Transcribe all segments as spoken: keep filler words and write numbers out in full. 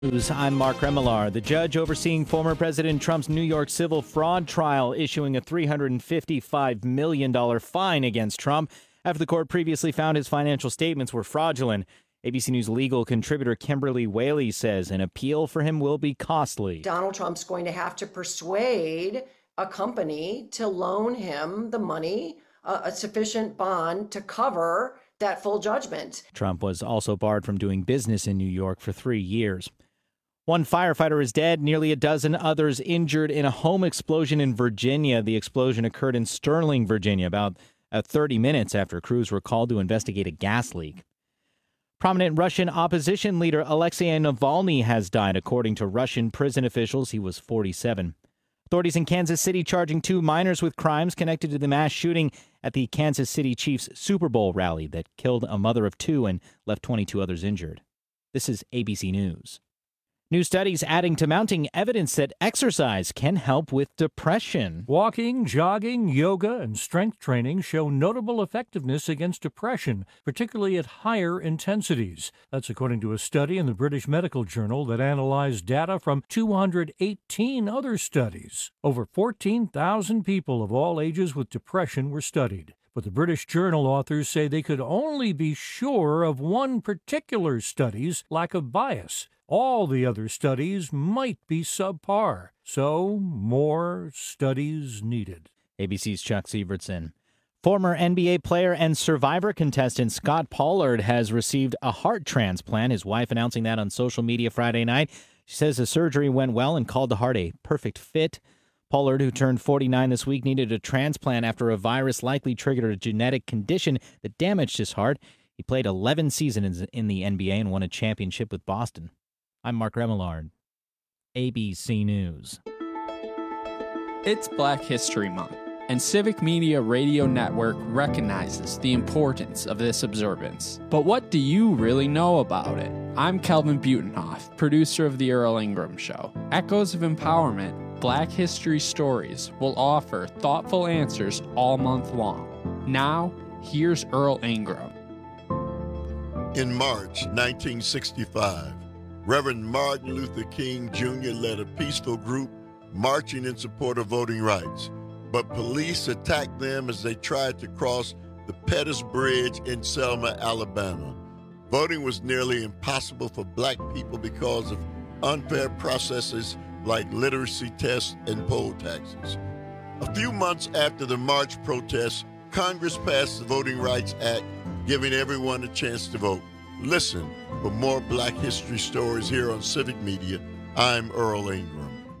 News. I'm Mark Remillard. The judge overseeing former President Trump's New York civil fraud trial issuing a three hundred fifty-five million dollars fine against Trump after the court previously found his financial statements were fraudulent. A B C News legal contributor Kimberly Whaley says an appeal for him will be costly. Donald Trump's going to have to persuade a company to loan him the money, uh, a sufficient bond to cover that full judgment. Trump was also barred from doing business in New York for three years. One firefighter is dead, nearly a dozen others injured in a home explosion in Virginia. The explosion occurred in Sterling, Virginia, about uh, thirty minutes after crews were called to investigate a gas leak. Prominent Russian opposition leader Alexei Navalny has died, according to Russian prison officials. He was forty-seven. Authorities in Kansas City charging two minors with crimes connected to the mass shooting at the Kansas City Chiefs Super Bowl rally that killed a mother of two and left twenty-two others injured. This is A B C News. New studies adding to mounting evidence that exercise can help with depression. Walking, jogging, yoga, and strength training show notable effectiveness against depression, particularly at higher intensities. That's according to a study in the British Medical Journal that analyzed data from two hundred eighteen other studies. Over fourteen thousand people of all ages with depression were studied. But the British Journal authors say they could only be sure of one particular study's lack of bias. All the other studies might be subpar, so more studies needed. A B C's Chuck Sievertson. Former N B A player and Survivor contestant Scott Pollard has received a heart transplant, his wife announcing that on social media Friday night. She says the surgery went well and called the heart a perfect fit. Pollard, who turned forty-nine this week, needed a transplant after a virus likely triggered a genetic condition that damaged his heart. He played eleven seasons in the N B A and won a championship with Boston. I'm Mark Remillard, A B C News. It's Black History Month, and Civic Media Radio Network recognizes the importance of this observance. But what do you really know about it? I'm Kelvin Butenhoff, producer of The Earl Ingram Show. Echoes of Empowerment, Black History Stories will offer thoughtful answers all month long. Now, here's Earl Ingram. In March nineteen sixty-five, Reverend Martin Luther King Junior led a peaceful group marching in support of voting rights, but police attacked them as they tried to cross the Pettus Bridge in Selma, Alabama. Voting was nearly impossible for black people because of unfair processes like literacy tests and poll taxes. A few months after the march protests, Congress passed the Voting Rights Act, giving everyone a chance to vote. Listen for more Black History stories here on Civic Media. I'm Earl Ingram.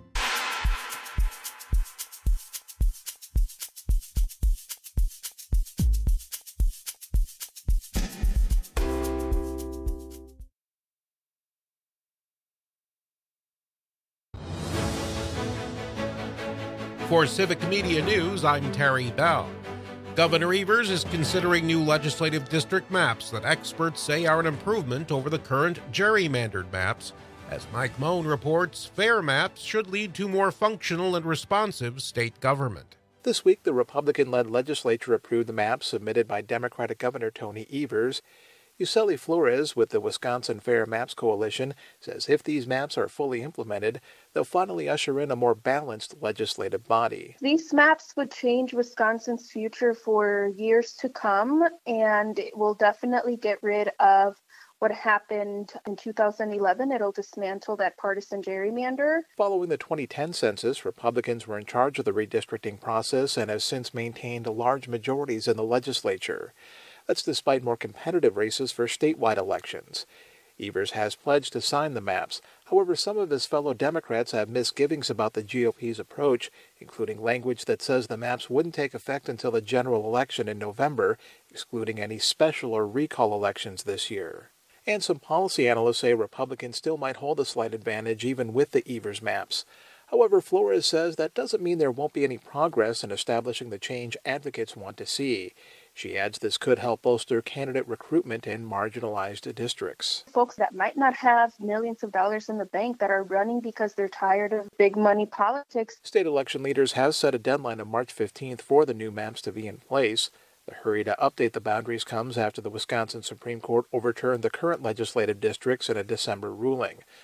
For Civic Media News, I'm Terry Bell. Governor Evers is considering new legislative district maps that experts say are an improvement over the current gerrymandered maps. As Mike Moan reports, fair maps should lead to more functional and responsive state government. This week, the Republican-led legislature approved the maps submitted by Democratic Governor Tony Evers. Yuseli Flores with the Wisconsin Fair Maps Coalition says if these maps are fully implemented, they'll finally usher in a more balanced legislative body. These maps would change Wisconsin's future for years to come, and it will definitely get rid of what happened in two thousand eleven. It'll dismantle that partisan gerrymander. Following the twenty ten census, Republicans were in charge of the redistricting process and have since maintained large majorities in the legislature. That's despite more competitive races for statewide elections. Evers has pledged to sign the maps. However, some of his fellow Democrats have misgivings about the G O P's approach, including language that says the maps wouldn't take effect until the general election in November, excluding any special or recall elections this year. And some policy analysts say Republicans still might hold a slight advantage even with the Evers maps. However, Flores says that doesn't mean there won't be any progress in establishing the change advocates want to see. She adds this could help bolster candidate recruitment in marginalized districts. Folks that might not have millions of dollars in the bank that are running because they're tired of big money politics. State election leaders have set a deadline of March fifteenth for the new maps to be in place. The hurry to update the boundaries comes after the Wisconsin Supreme Court overturned the current legislative districts in a December ruling.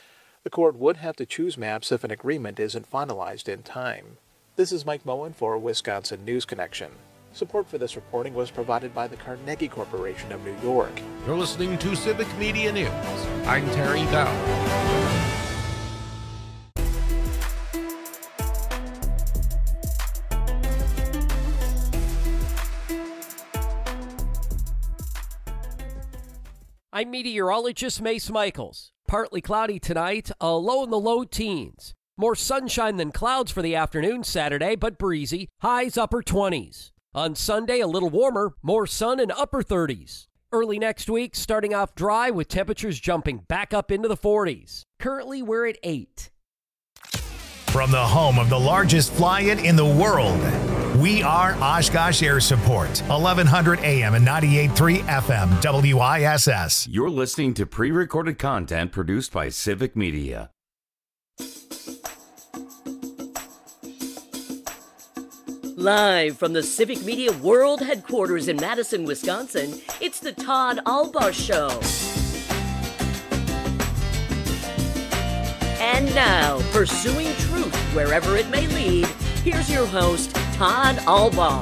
The court would have to choose maps if an agreement isn't finalized in time. This is Mike Moen for Wisconsin News Connection. Support for this reporting was provided by the Carnegie Corporation of New York. You're listening to Civic Media News. I'm Terry Bell. I'm meteorologist Mace Michaels. Partly cloudy tonight, a low in the low teens. More sunshine than clouds for the afternoon Saturday, but breezy. Highs upper twenties. On Sunday, a little warmer, more sun and upper thirties. Early next week, starting off dry with temperatures jumping back up into the forties. Currently, we're at eight. From the home of the largest fly-in in the world, we are Oshkosh Air Support, eleven hundred A M and ninety-eight point three F M, W I S S. You're listening to pre-recorded content produced by Civic Media. Live from the Civic Media World Headquarters in Madison, Wisconsin, it's the Todd Albaugh Show. And now, pursuing truth wherever it may lead, here's your host, Todd Albaugh.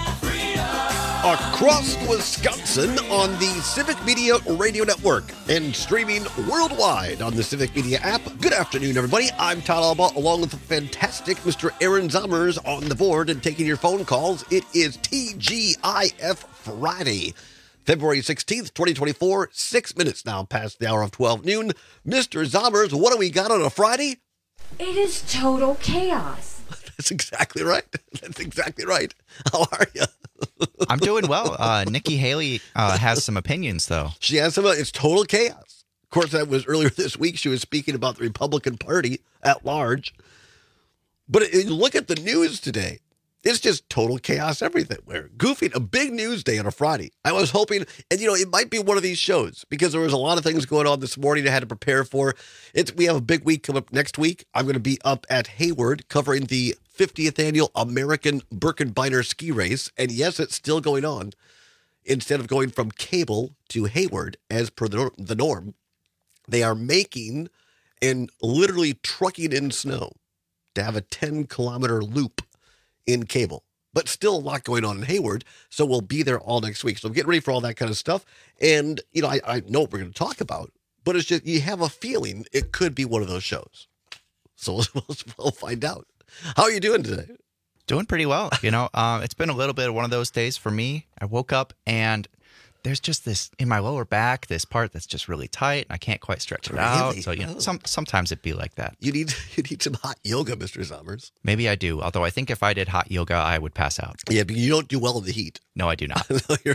Across Wisconsin on the Civic Media Radio Network and streaming worldwide on the Civic Media app. Good afternoon, everybody. I'm Todd Albaugh, along with the fantastic Mister Aaron Zommers on the board and taking your phone calls. It is T G I F Friday, February sixteenth, twenty twenty-four, six minutes now past the hour of twelve noon. Mister Zommers, what do we got on a Friday? It is total chaos. That's exactly right. That's exactly right. How are you? I'm doing well. Uh, Nikki Haley uh, has some opinions, though. She has some. It's total chaos. Of course, that was earlier this week. She was speaking about the Republican Party at large. But it, look at the news today. It's just total chaos everywhere. Goofing, a big news day on a Friday. I was hoping, and you know, it might be one of these shows because there was a lot of things going on this morning I had to prepare for. It's we have a big week coming up next week. I'm going to be up at Hayward covering the fiftieth annual American Birkenbeiner ski race. And yes, it's still going on. Instead of going from Cable to Hayward as per the, the norm, they are making and literally trucking in snow to have a ten kilometer loop in Cable, but still a lot going on in Hayward. So we'll be there all next week. So I'm getting ready for all that kind of stuff. And, you know, I, I know what we're going to talk about, but it's just, you have a feeling it could be one of those shows. So we'll, we'll find out. How are you doing today? Doing pretty well. You know, uh, it's been a little bit of one of those days for me. I woke up and there's just this in my lower back, this part that's just really tight, and I can't quite stretch it really? out. So, you know, oh. some, sometimes it'd be like that. You need you need some hot yoga, Mister Zommers. Maybe I do, although I think if I did hot yoga, I would pass out. Yeah, but you don't do well in the heat. No, I do not. no, you're,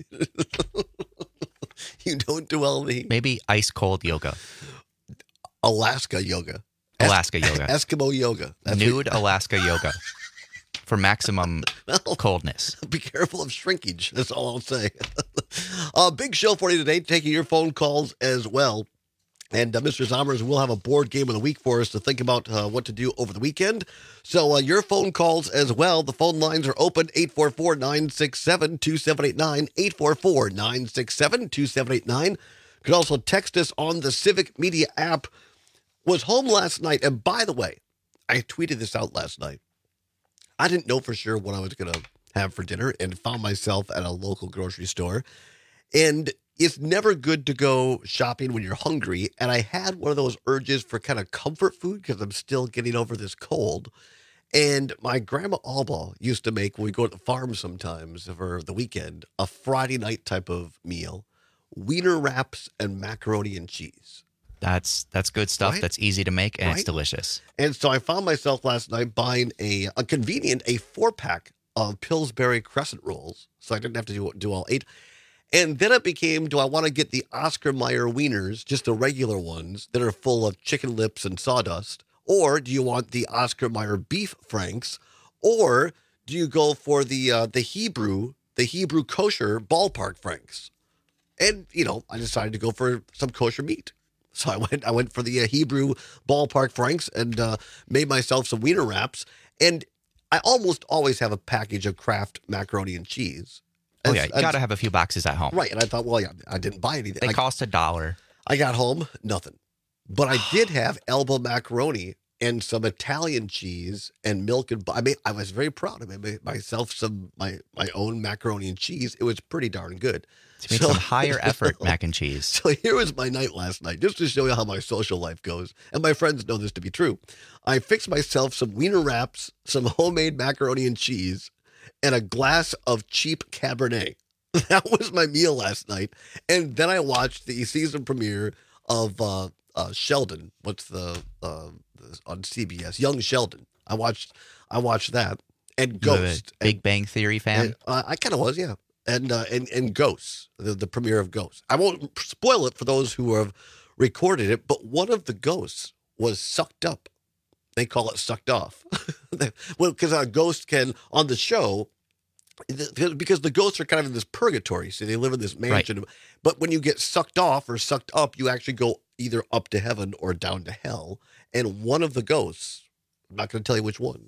you don't do well in the heat. Maybe ice cold yoga. Alaska yoga. Alaska yoga. Eskimo yoga. That's Nude what... Alaska yoga. For maximum well, coldness. Be careful of shrinkage. That's all I'll say. A uh, big show for you today, taking your phone calls as well. And uh, Mister Zommers will have a board game of the week for us to think about uh, what to do over the weekend. So uh, your phone calls as well. The phone lines are open, eight four four, nine six seven, two seven eight nine, eight four four, nine six seven, two seven eight nine. You can also text us on the Civic Media app. Was home last night, and by the way, I tweeted this out last night. I didn't know for sure what I was going to have for dinner and found myself at a local grocery store. And it's never good to go shopping when you're hungry. And I had one of those urges for kind of comfort food because I'm still getting over this cold. And my grandma Albaugh used to make, when we go to the farm sometimes for the weekend, a Friday night type of meal, wiener wraps and macaroni and cheese. That's that's good stuff. Right? That's easy to make, and right? It's delicious. And so I found myself last night buying a, a convenient, a four-pack of Pillsbury Crescent Rolls, so I didn't have to do, do all eight. And then it became, do I want to get the Oscar Mayer wieners, just the regular ones that are full of chicken lips and sawdust, or do you want the Oscar Mayer beef franks, or do you go for the uh, the Hebrew, the Hebrew kosher ballpark franks? And, you know, I decided to go for some kosher meat. So I went I went for the uh, Hebrew ballpark franks and uh, made myself some wiener wraps. And I almost always have a package of Kraft macaroni and cheese. Oh, yeah. You got to have a few boxes at home. Right. And I thought, well, yeah, I didn't buy anything. They I, cost a dollar. I got home, nothing. But I did have elbow macaroni and some Italian cheese and milk and I mean I was very proud. I made myself some my my own macaroni and cheese. It was pretty darn good. To make so, some higher effort you know, mac and cheese. So here was my night last night, just to show you how my social life goes. And my friends know this to be true. I fixed myself some wiener wraps, some homemade macaroni and cheese, and a glass of cheap Cabernet. That was my meal last night. And then I watched the season premiere of uh, uh, Sheldon. What's the uh, on C B S? Young Sheldon. I watched. I watched that and Ghost. Big and, Bang Theory fan. And, uh, I kind of was, yeah. And uh, and and Ghost, the, the premiere of Ghost. I won't spoil it for those who have recorded it, but one of the ghosts was sucked up. They call it sucked off. Well, because a ghost can on the show. Because the ghosts are kind of in this purgatory, so they live in this mansion. Right. But when you get sucked off or sucked up, you actually go either up to heaven or down to hell. And one of the ghosts, I'm not going to tell you which one,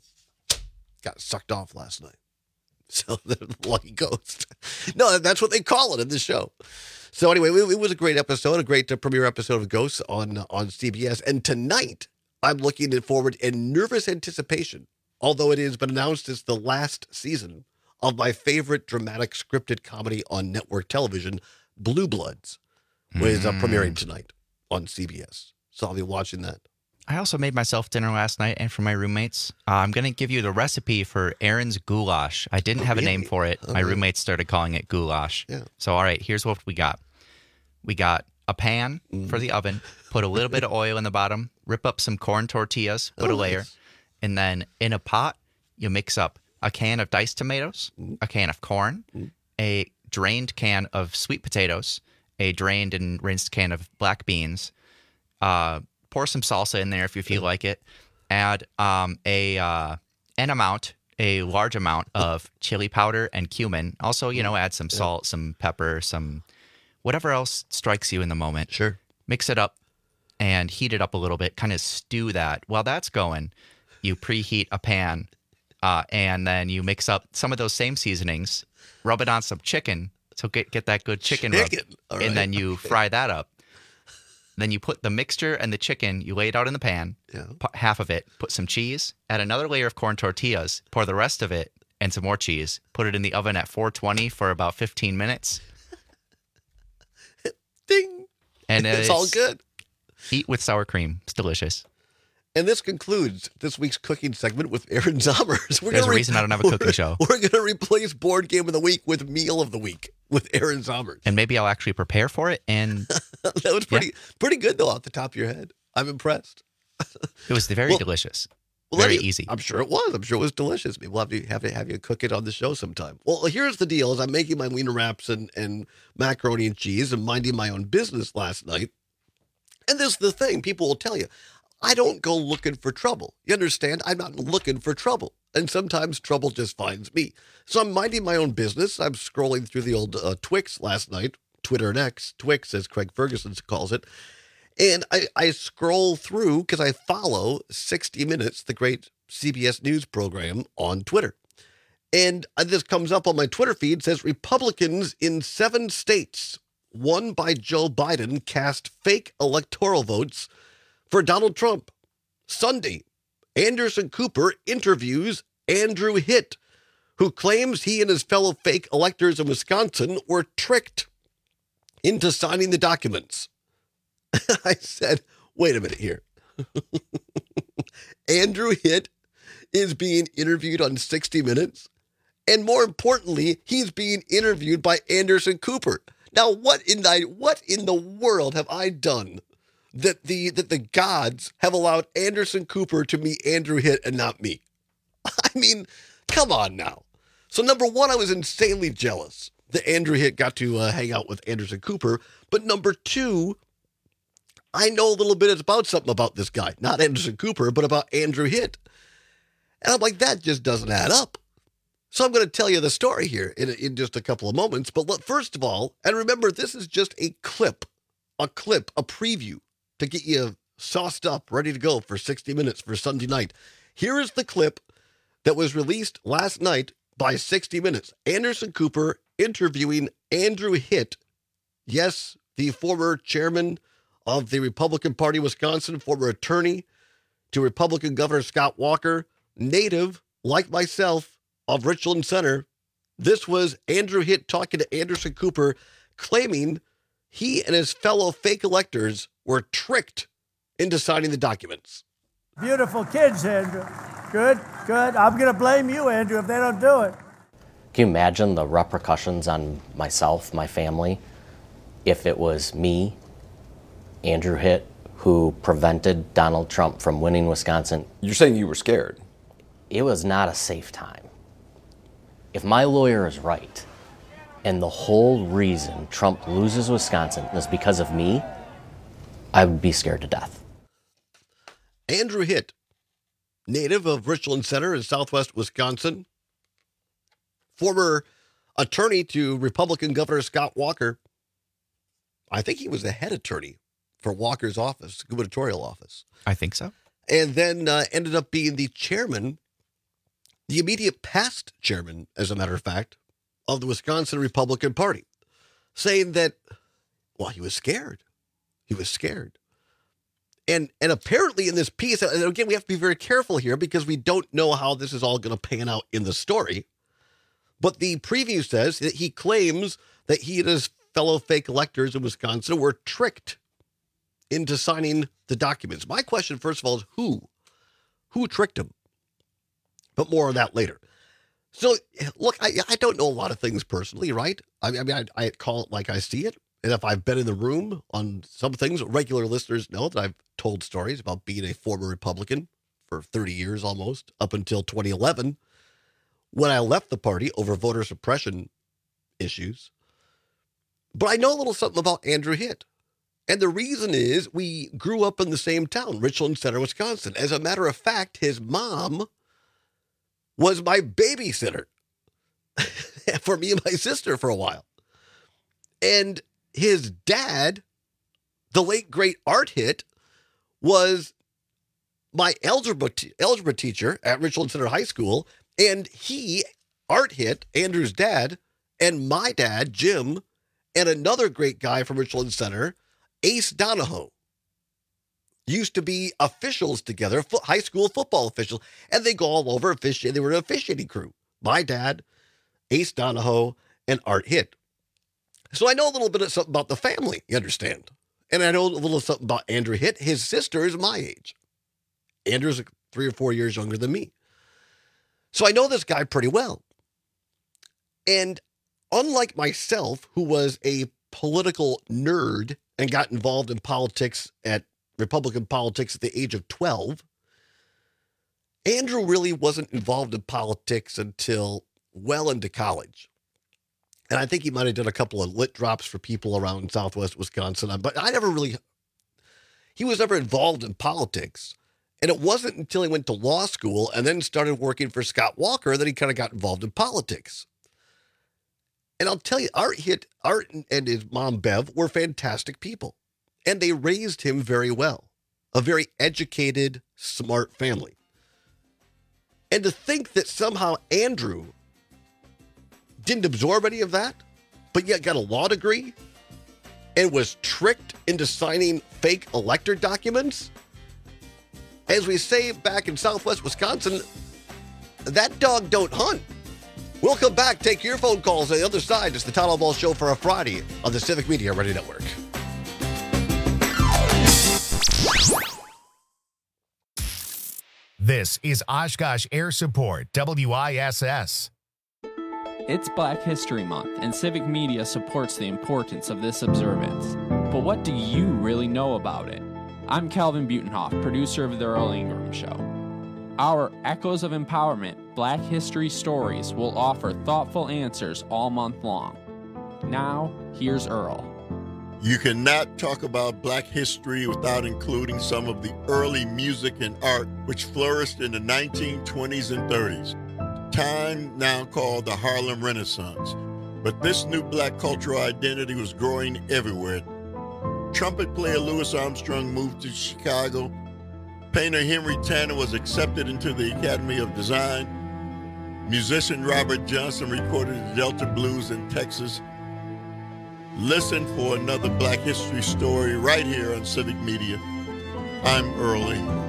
got sucked off last night. So the lucky ghost. No, that's what they call it in the show. So anyway, it was a great episode, a great uh, premiere episode of Ghosts on uh, on C B S. And tonight, I'm looking forward in nervous anticipation, although it has been announced as the last season of my favorite dramatic scripted comedy on network television, Blue Bloods, which is uh, premiering tonight on C B S. So I'll be watching that. I also made myself dinner last night and for my roommates. Uh, I'm going to give you the recipe for Aaron's goulash. I didn't oh, have really? a name for it. Oh, my really? roommates started calling it goulash. Yeah. So, all right, here's what we got. We got a pan mm. for the oven, put a little bit of oil in the bottom, rip up some corn tortillas, put oh, a layer, nice. and then in a pot, you mix up a can of diced tomatoes, mm. a can of corn, mm. a drained can of sweet potatoes, a drained and rinsed can of black beans. Uh, pour some salsa in there if you feel like it. Add um, a uh, an amount, a large amount of chili powder and cumin. Also, you know, add some salt, some pepper, some whatever else strikes you in the moment. Sure. Mix it up and heat it up a little bit. Kind of stew that. While that's going, you preheat a pan. Uh, and then you mix up some of those same seasonings, rub it on some chicken, so get get that good chicken, chicken. rub, right. and then you fry that up. Then you put the mixture and the chicken, you lay it out in the pan, yeah. put half of it, put some cheese, add another layer of corn tortillas, pour the rest of it, and some more cheese. Put it in the oven at four twenty for about fifteen minutes. Ding! And it's, it's all good. Eat with sour cream. It's delicious. And this concludes this week's cooking segment with Aaron Zommers. We're There's a reason re- I don't have a cooking show. We're going to replace Board Game of the Week with Meal of the Week with Aaron Zommers. And maybe I'll actually prepare for it. And that was pretty yeah. pretty good, though, off the top of your head. I'm impressed. It was very well, delicious. Well, very you, easy. I'm sure it was. I'm sure it was delicious. Maybe we'll have to have, to have you cook it on the show sometime. Well, here's the deal. As I'm making my wiener wraps and, and macaroni and cheese and minding my own business last night, and this is the thing. People will tell you, I don't go looking for trouble. You understand? I'm not looking for trouble. And sometimes trouble just finds me. So I'm minding my own business. I'm scrolling through the old uh, Twix last night, Twitter and X, Twix as Craig Ferguson calls it. And I, I scroll through because I follow sixty minutes, the great C B S News program on Twitter. And this comes up on my Twitter feed, says Republicans in seven states won by Joe Biden cast fake electoral votes for Donald Trump. Sunday, Anderson Cooper interviews Andrew Hitt, who claims he and his fellow fake electors in Wisconsin were tricked into signing the documents. I said, wait a minute here. Andrew Hitt is being interviewed on sixty minutes. And more importantly, he's being interviewed by Anderson Cooper. Now, what in the, what in the world have I done that the that the gods have allowed Anderson Cooper to meet Andrew Hitt and not me? I mean, come on now. So number one, I was insanely jealous that Andrew Hitt got to uh, hang out with Anderson Cooper. But number two, I know a little bit about something about this guy. Not Anderson Cooper, but about Andrew Hitt. And I'm like, that just doesn't add up. So I'm going to tell you the story here in, in just a couple of moments. But look, first of all, and remember, this is just a clip, a clip, a preview to get you sauced up, ready to go for sixty minutes for Sunday night. Here is the clip that was released last night by sixty minutes. Anderson Cooper interviewing Andrew Hitt. Yes, the former chairman of the Republican Party of Wisconsin, former attorney to Republican Governor Scott Walker, native, like myself, of Richland Center. This was Andrew Hitt talking to Anderson Cooper, claiming he and his fellow fake electors were tricked into signing the documents. Beautiful kids, Andrew. Good, good. I'm going to blame you, Andrew, if they don't do it. Can you imagine the repercussions on myself, my family, if it was me, Andrew Hitt, who prevented Donald Trump from winning Wisconsin? You're saying you were scared? It was not a safe time. If my lawyer is right, and the whole reason Trump loses Wisconsin is because of me, I would be scared to death. Andrew Hitt, native of Richland Center in southwest Wisconsin, former attorney to Republican Governor Scott Walker. I think he was the head attorney for Walker's office, gubernatorial office. I think so. And then uh, ended up being the chairman, the immediate past chairman, as a matter of fact, of the Wisconsin Republican Party, saying that, well, he was scared. He was scared. And and apparently in this piece, and again, we have to be very careful here because we don't know how this is all going to pan out in the story. But the preview says that he claims that he and his fellow fake electors in Wisconsin were tricked into signing the documents. My question, first of all, is who? Who tricked him? But more on that later. So, look, I, I don't know a lot of things personally, right? I, I mean, I, I call it like I see it. And if I've been in the room on some things, regular listeners know that I've told stories about being a former Republican for thirty years almost, up until twenty eleven, when I left the party over voter suppression issues. But I know a little something about Andrew Hitt. And the reason is we grew up in the same town, Richland Center, Wisconsin. As a matter of fact, his mom was my babysitter for me and my sister for a while. And his dad, the late, great Art Hitt, was my algebra, t- algebra teacher at Richland Center High School. And he, Art Hitt, Andrew's dad, and my dad, Jim, and another great guy from Richland Center, Ace Donahoe, used to be officials together, fo- high school football officials, and they go all over officiating. They were an officiating crew. My dad, Ace Donahoe, and Art Hitt. So I know a little bit of something about the family, you understand? And I know a little something about Andrew Hitt. His sister is my age. Andrew's three or four years younger than me. So I know this guy pretty well. And unlike myself, who was a political nerd and got involved in politics at Republican politics at the age of twelve, Andrew really wasn't involved in politics until well into college. And I think he might have done a couple of lit drops for people around southwest Wisconsin. But I never really, he was never involved in politics. And it wasn't until he went to law school and then started working for Scott Walker that he kind of got involved in politics. And I'll tell you, Art Hitt, Art and his mom, Bev, were fantastic people. And they raised him very well. A very educated, smart family. And to think that somehow Andrew didn't absorb any of that, but yet got a law degree and was tricked into signing fake elector documents. As we say back in southwest Wisconsin, that dog don't hunt. We'll come back, take your phone calls on the other side. It's the Todd Albaugh Show for a Friday on the Civic Media Radio Network. This is Oshkosh Air Support, W I S S. It's Black History Month, and Civic Media supports the importance of this observance. But what do you really know about it? I'm Calvin Butenhoff, producer of The Earl Ingram Show. Our Echoes of Empowerment Black History Stories will offer thoughtful answers all month long. Now, here's Earl. You cannot talk about Black history without including some of the early music and art which flourished in the nineteen twenties and thirties. Time now called the Harlem Renaissance. But this new black cultural identity was growing everywhere. Trumpet player Louis Armstrong moved to Chicago. Painter Henry Tanner was accepted into the Academy of Design. Musician Robert Johnson recorded the Delta Blues in Texas. Listen for another Black History story right here on Civic Media. I'm Earl Ingram.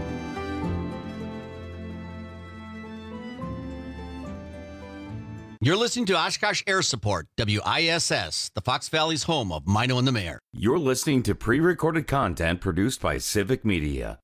You're listening to Oshkosh Air Support, W I S S, the Fox Valley's home of Mino and the Mayor. You're listening to pre-recorded content produced by Civic Media.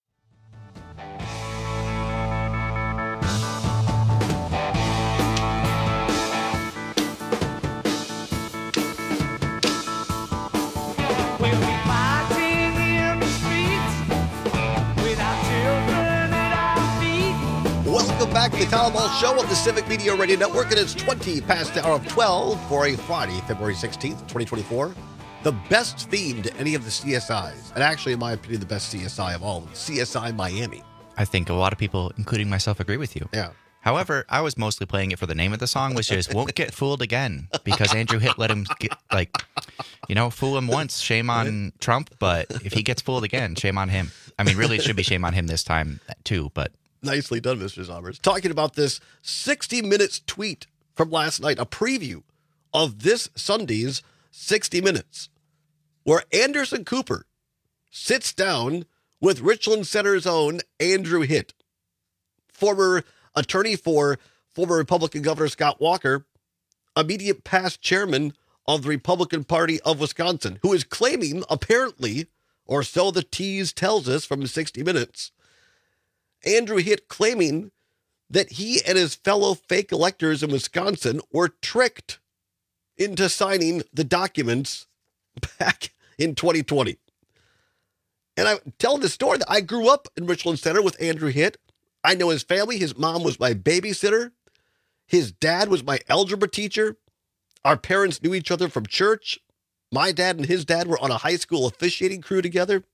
Welcome back to the Town Hall Show on the Civic Media Radio Network. It is twenty past the hour of twelve for a Friday, February sixteenth, twenty twenty-four. The best theme to any of the C S Is, and actually, in my opinion, the best C S I of all, C S I Miami. I think a lot of people, including myself, agree with you. Yeah. However, I was mostly playing it for the name of the song, which is Won't Get Fooled Again, because Andrew Hitt let him, get, like, you know, fool him once, shame on Trump, but if he gets fooled again, shame on him. I mean, really, it should be shame on him this time, too, but... Nicely done, Mister Zombers. Talking about this sixty minutes tweet from last night, a preview of this Sunday's sixty minutes, where Anderson Cooper sits down with Richland Center's own Andrew Hitt, former attorney for former Republican Governor Scott Walker, immediate past chairman of the Republican Party of Wisconsin, who is claiming, apparently, or so the tease tells us from sixty minutes, Andrew Hitt claiming that he and his fellow fake electors in Wisconsin were tricked into signing the documents back in twenty twenty. And I'm telling the story that I grew up in Richland Center with Andrew Hitt. I know his family. His mom was my babysitter. His dad was my algebra teacher. Our parents knew each other from church. My dad and his dad were on a high school officiating crew together.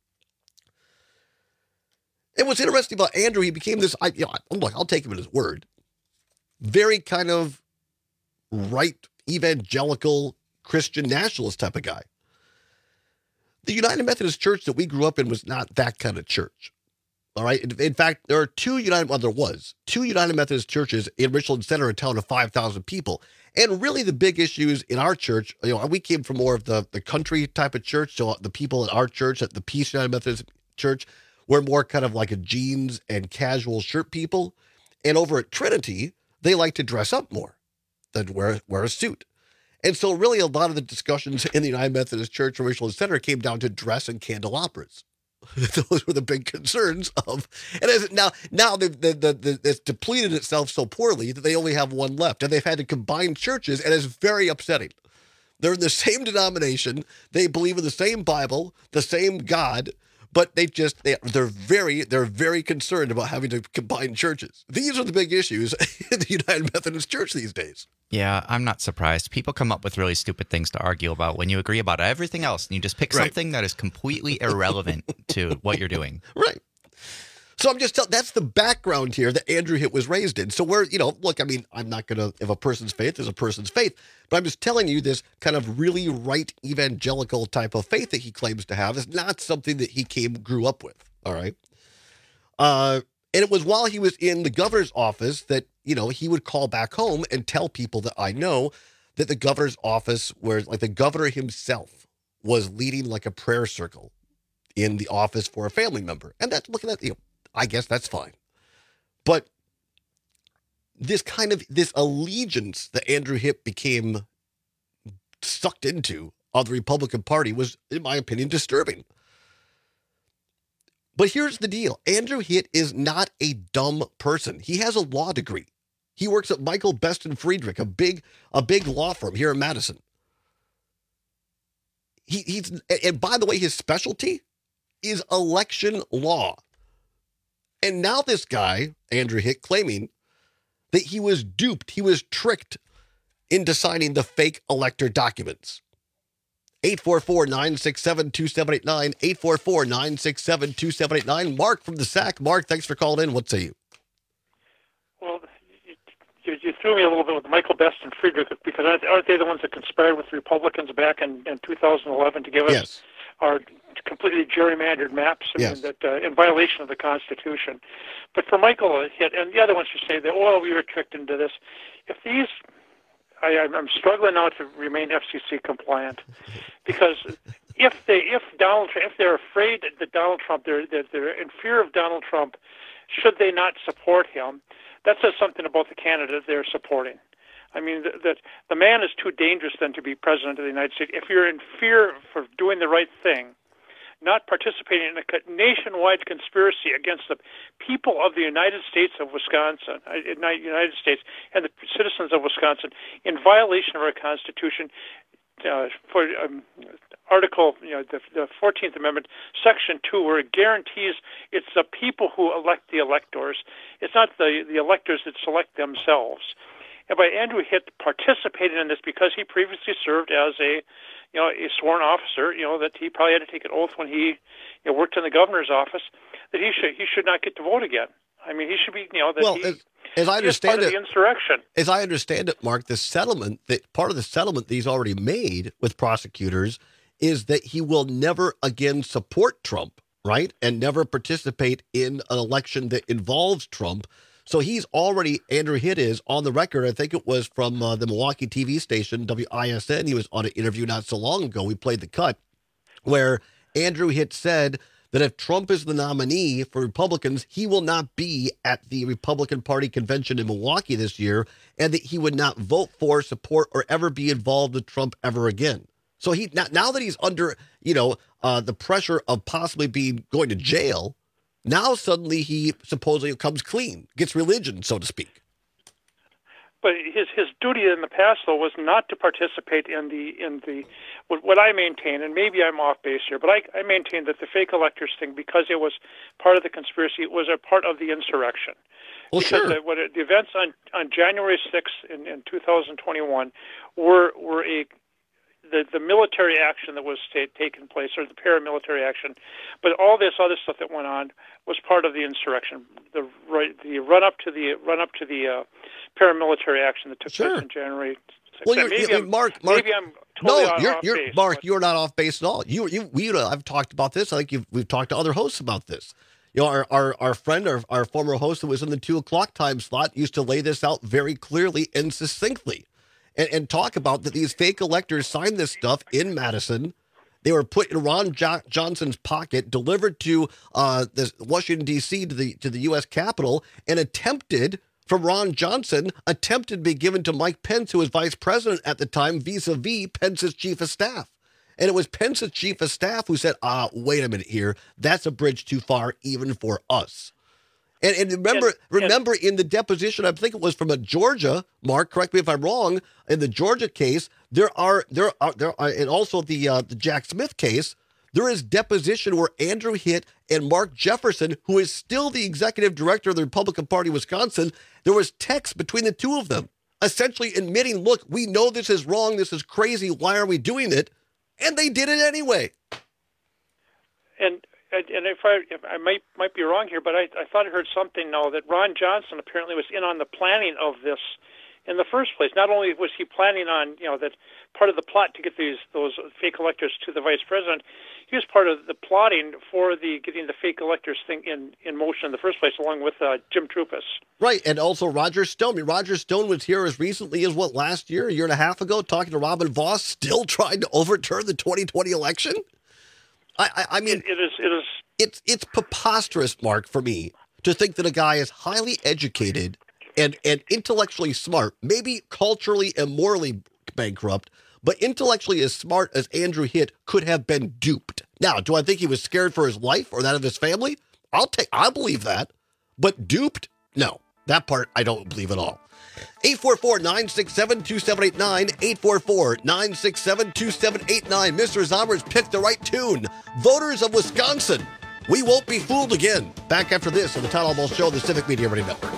And what's interesting about Andrew, he became this, I, you know, I'm like, I'll take him at his word, very kind of right, evangelical, Christian nationalist type of guy. The United Methodist Church that we grew up in was not that kind of church. All right. In, in fact, there are two United, well, there was two United Methodist churches in Richland Center, a town of five thousand people. And really the big issues in our church, you know, we came from more of the, the country type of church. So the people in our church, at the Peace United Methodist Church, we're more kind of like a jeans and casual shirt people. And over at Trinity, they like to dress up more than wear, wear a suit. And so really a lot of the discussions in the United Methodist Church of Richland Center came down to dress and candelabras. Those were the big concerns of, and as now, now the, the, the, the, it's depleted itself so poorly that they only have one left, and they've had to combine churches, and it's very upsetting. They're in the same denomination, they believe in the same Bible, the same God, but they just, they, they're very, they're very concerned about having to combine churches. These are the big issues in the United Methodist Church these days. Yeah, I'm not surprised. People come up with really stupid things to argue about when you agree about everything else, and you just pick Right. something that is completely irrelevant to what you're doing. Right. So I'm just telling, that's the background here that Andrew Hitt was raised in. So we're, you know, look, I mean, I'm not going to, if a person's faith is a person's faith, but I'm just telling you this kind of really right evangelical type of faith that he claims to have is not something that he came, grew up with. All right. Uh, and it was while he was in the governor's office that, you know, he would call back home and tell people that I know that the governor's office, where like the governor himself was leading like a prayer circle in the office for a family member. And that's looking at, you know, I guess that's fine. But this kind of, this allegiance that Andrew Hitt became sucked into of the Republican Party was, in my opinion, disturbing. But here's the deal. Andrew Hitt is not a dumb person. He has a law degree. He works at Michael Best and Friedrich, a big, a big law firm here in Madison. He, he's, and by the way, his specialty is election law. And now this guy, Andrew Hitt, claiming that he was duped, he was tricked into signing the fake elector documents. eight four four, nine six seven, two seven eight nine, eight four four, nine six seven, two seven eight nine. Mark from the S A C. Mark, thanks for calling in. What say you? Well, you, you threw me a little bit with Michael Best and Friedrich, because aren't they the ones that conspired with Republicans back in, in two thousand eleven to give us yes. our completely gerrymandered maps, I yes. mean, that uh, in violation of the Constitution? But for Michael Hitt and the other ones who say that, oh, we were tricked into this, if these I, I'm struggling now to remain F C C compliant, because if they, if Donald, if they're afraid that Donald Trump, they're that they're in fear of Donald Trump, should they not support him? That says something about the candidate they're supporting. I mean, that the, the man is too dangerous then to be president of the United States. If you're in fear for doing the right thing, not participating in a nationwide conspiracy against the people of the United States of Wisconsin, uh, United States, and the citizens of Wisconsin, in violation of our Constitution, uh, for um, Article, you know, the, the fourteenth Amendment, Section two, where it guarantees it's the people who elect the electors. It's not the, the electors that select themselves. And by Andrew Hitt participating in this because he previously served as a, you know, a sworn officer, you know, that he probably had to take an oath when he, you know, worked in the governor's office, that he should he should not get to vote again. I mean, he should be, you know, that well, he, as, as I understand he it, is part of the insurrection. As I understand it, Mark, the settlement that part of the settlement that he's already made with prosecutors is that he will never again support Trump, right, and never participate in an election that involves Trump. So he's already, Andrew Hitt is, on the record. I think it was from uh, the Milwaukee T V station, W I S N. He was on an interview not so long ago. We played the cut where Andrew Hitt said that if Trump is the nominee for Republicans, he will not be at the Republican Party convention in Milwaukee this year, and that he would not vote for, support, or ever be involved with Trump ever again. So he now, now that he's under, you know, uh, the pressure of possibly being going to jail, now suddenly he supposedly comes clean, gets religion, so to speak. But his his duty in the past, though, was not to participate in the in the what, what I maintain, and maybe I'm off base here, but I, I maintain that the fake electors thing, because it was part of the conspiracy, it was a part of the insurrection. Well, because sure. the, what it, the events on, on January sixth in, in two thousand twenty-one were were a the, the military action that was t- taking place, or the paramilitary action, but all this other stuff that went on was part of the insurrection. The right, the run up to the run up to the uh, paramilitary action that took Sure. place in January sixth. Well, you're, maybe you're, I'm, Mark, Mark, maybe I'm totally no, off, you're, off you're base. Mark, you're not off base at all. You, you, we, uh, I've talked about this. I think you've, we've talked to other hosts about this. You know, our, our, our friend, our, our former host that was in the two o'clock time slot used to lay this out very clearly and succinctly, and, and talk about that these fake electors signed this stuff in Madison. They were put in Ron jo- Johnson's pocket, delivered to uh, the Washington D C to the to the U S Capitol, and attempted from Ron Johnson attempted to be given to Mike Pence, who was vice president at the time, vis-a-vis Pence's chief of staff. And it was Pence's chief of staff who said, "Ah, wait a minute here. That's a bridge too far, even for us." And, and remember, And- remember in the deposition, I think it was from a Georgia, Mark, correct me if I'm wrong, in the Georgia case, there are, there are, there are, and also the, uh, the Jack Smith case, there is deposition where Andrew Hitt and Mark Jefferson, who is still the executive director of the Republican Party of Wisconsin, there was text between the two of them, essentially admitting, look, we know this is wrong, this is crazy, why are we doing it? And they did it anyway. And and if I if I might might be wrong here, but I, I thought I heard something now that Ron Johnson apparently was in on the planning of this in the first place. Not only was he planning on, you know, that part of the plot to get these those fake electors to the vice president, he was part of the plotting for the getting the fake electors thing in, in motion in the first place, along with uh, Jim Trupis. Right, and also Roger Stone. I mean, Roger Stone was here as recently as, what, last year, a year and a half ago, talking to Robin Voss, still trying to overturn the twenty twenty election? I, I, I mean, it, it is it is it's it's preposterous, Mark, for me to think that a guy is highly educated and and intellectually smart, maybe culturally and morally bankrupt, but intellectually as smart as Andrew Hitt could have been duped. Now, do I think he was scared for his life or that of his family? I'll take, I believe that, but duped? No, that part I don't believe at all. eight four four, nine six seven, two seven eight nine, eight four four, nine six seven, two seven eight nine. Mister Zommers picked the right tune. Voters of Wisconsin, we won't be fooled again. Back after this on the Todd Albaugh Show, the Civic Media Radio Network.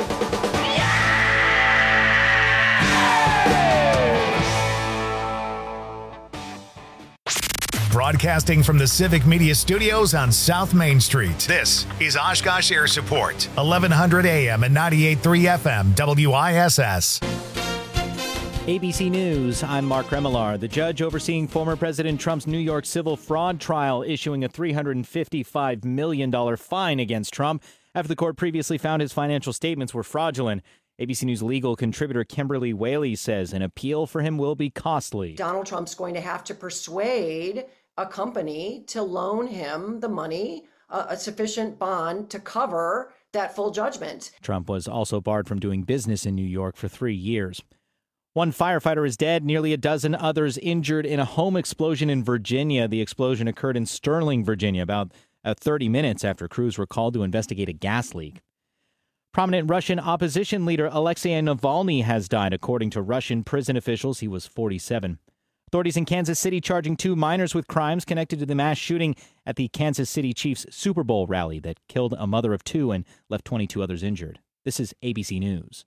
Broadcasting from the Civic Media Studios on South Main Street. This is Oshkosh Air Support, eleven hundred A M and ninety-eight point three F M, W I S S. A B C News, I'm Mark Remillard. The judge overseeing former President Trump's New York civil fraud trial issuing a three hundred fifty-five million dollars fine against Trump after the court previously found his financial statements were fraudulent. A B C News legal contributor Kimberly Whaley says an appeal for him will be costly. Donald Trump's going to have to persuade a company to loan him the money, uh, a sufficient bond to cover that full judgment. Trump was also barred from doing business in New York for three years. One firefighter is dead, nearly a dozen others injured in a home explosion in Virginia. The explosion occurred in Sterling, Virginia, about uh, thirty minutes after crews were called to investigate a gas leak. Prominent Russian opposition leader Alexei Navalny has died, according to Russian prison officials. He was forty-seven. Authorities in Kansas City charging two minors with crimes connected to the mass shooting at the Kansas City Chiefs Super Bowl rally that killed a mother of two and left twenty-two others injured. This is A B C News.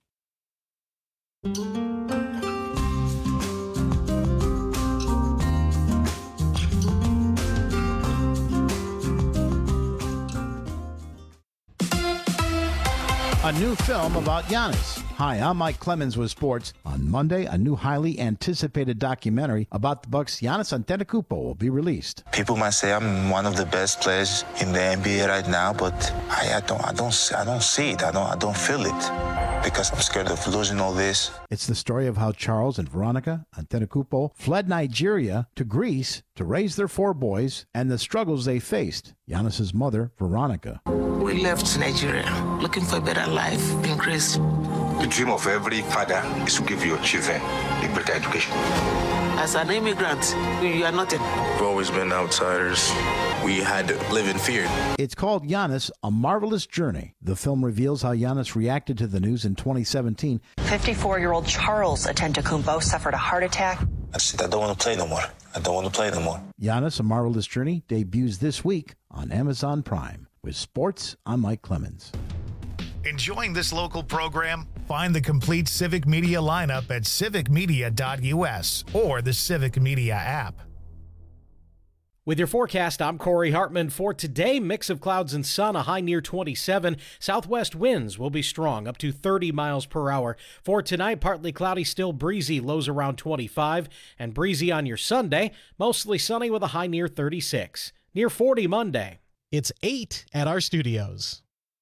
A new film about Giannis. Hi, I'm Mike Clemens with sports. On Monday, a new highly anticipated documentary about the Bucks' Giannis Antetokounmpo will be released. People might say I'm one of the best players in the N B A right now, but I, I don't, I don't, I don't see it. I don't, I don't feel it because I'm scared of losing all this. It's the story of how Charles and Veronica Antetokounmpo fled Nigeria to Greece to raise their four boys and the struggles they faced. Giannis's mother, Veronica. We left Nigeria looking for a better life in Greece. The dream of every father is to give your children a better education. As an immigrant, you are nothing. We've always been outsiders. We had to live in fear. It's called Giannis, A Marvelous Journey. The film reveals how Giannis reacted to the news in twenty seventeen. fifty-four-year-old Charles Antetokounmpo suffered a heart attack. I said, I don't want to play no more. I don't want to play no more. Giannis, A Marvelous Journey debuts this week on Amazon Prime. With sports, I'm Mike Clemens. Enjoying this local program? Find the complete Civic Media lineup at civic media dot u s or the Civic Media app. With your forecast, I'm Corey Hartman. For today, mix of clouds and sun, a high near twenty-seven. Southwest winds will be strong, up to thirty miles per hour. For tonight, partly cloudy, still breezy, lows around twenty-five. And breezy on your Sunday, mostly sunny with a high near thirty-six. Near forty Monday. It's eight at our studios.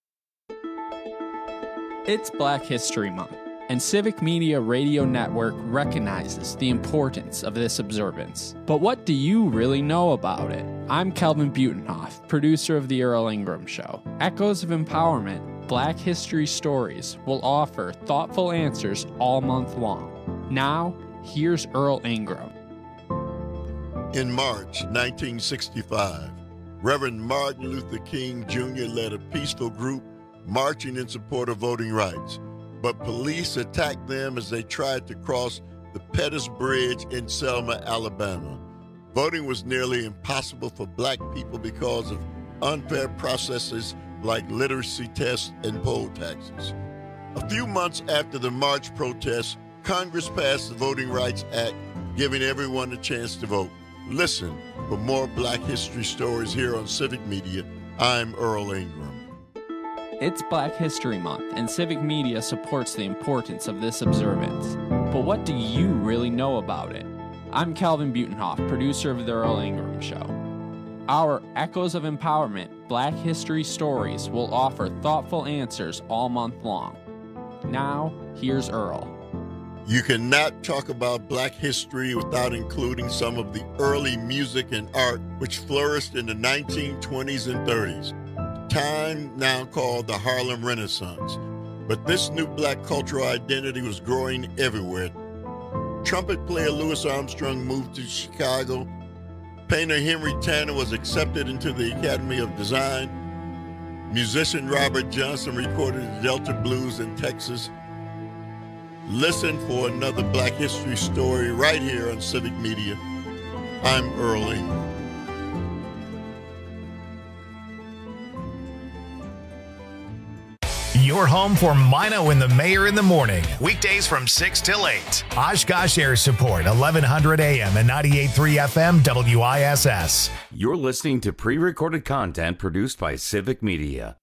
It's Black History Month, and Civic Media Radio Network recognizes the importance of this observance. But what do you really know about it? I'm Kelvin Butenhoff, producer of The Earl Ingram Show. Echoes of Empowerment, Black History Stories will offer thoughtful answers all month long. Now, here's Earl Ingram. In March nineteen sixty-five, Reverend Martin Luther King Junior led a peaceful group marching in support of voting rights, but police attacked them as they tried to cross the Pettus Bridge in Selma, Alabama. Voting was nearly impossible for black people because of unfair processes like literacy tests and poll taxes. A few months after the march protests, Congress passed the Voting Rights Act, giving everyone a chance to vote. Listen for more Black history stories here on Civic Media. I'm Earl Ingram. It's Black History Month, and Civic Media supports the importance of this observance. But what do you really know about it? I'm Calvin Butenhoff, producer of The Earl Ingram Show. Our Echoes of Empowerment, Black History Stories will offer thoughtful answers all month long. Now, here's Earl. You cannot talk about black history without including some of the early music and art which flourished in the nineteen twenties and thirties. Time now called the Harlem Renaissance, but this new black cultural identity was growing everywhere. Trumpet player Louis Armstrong moved to Chicago. Painter Henry Tanner was accepted into the Academy of Design. Musician Robert Johnson recorded the Delta Blues in Texas. Listen for another Black history story right here on Civic Media. I'm Earl Ingram. Your home for Mino and the Mayor in the morning. Weekdays from six till eight. Oshkosh Air Support, eleven hundred A M and ninety-eight point three F M W I S S. You're listening to pre-recorded content produced by Civic Media.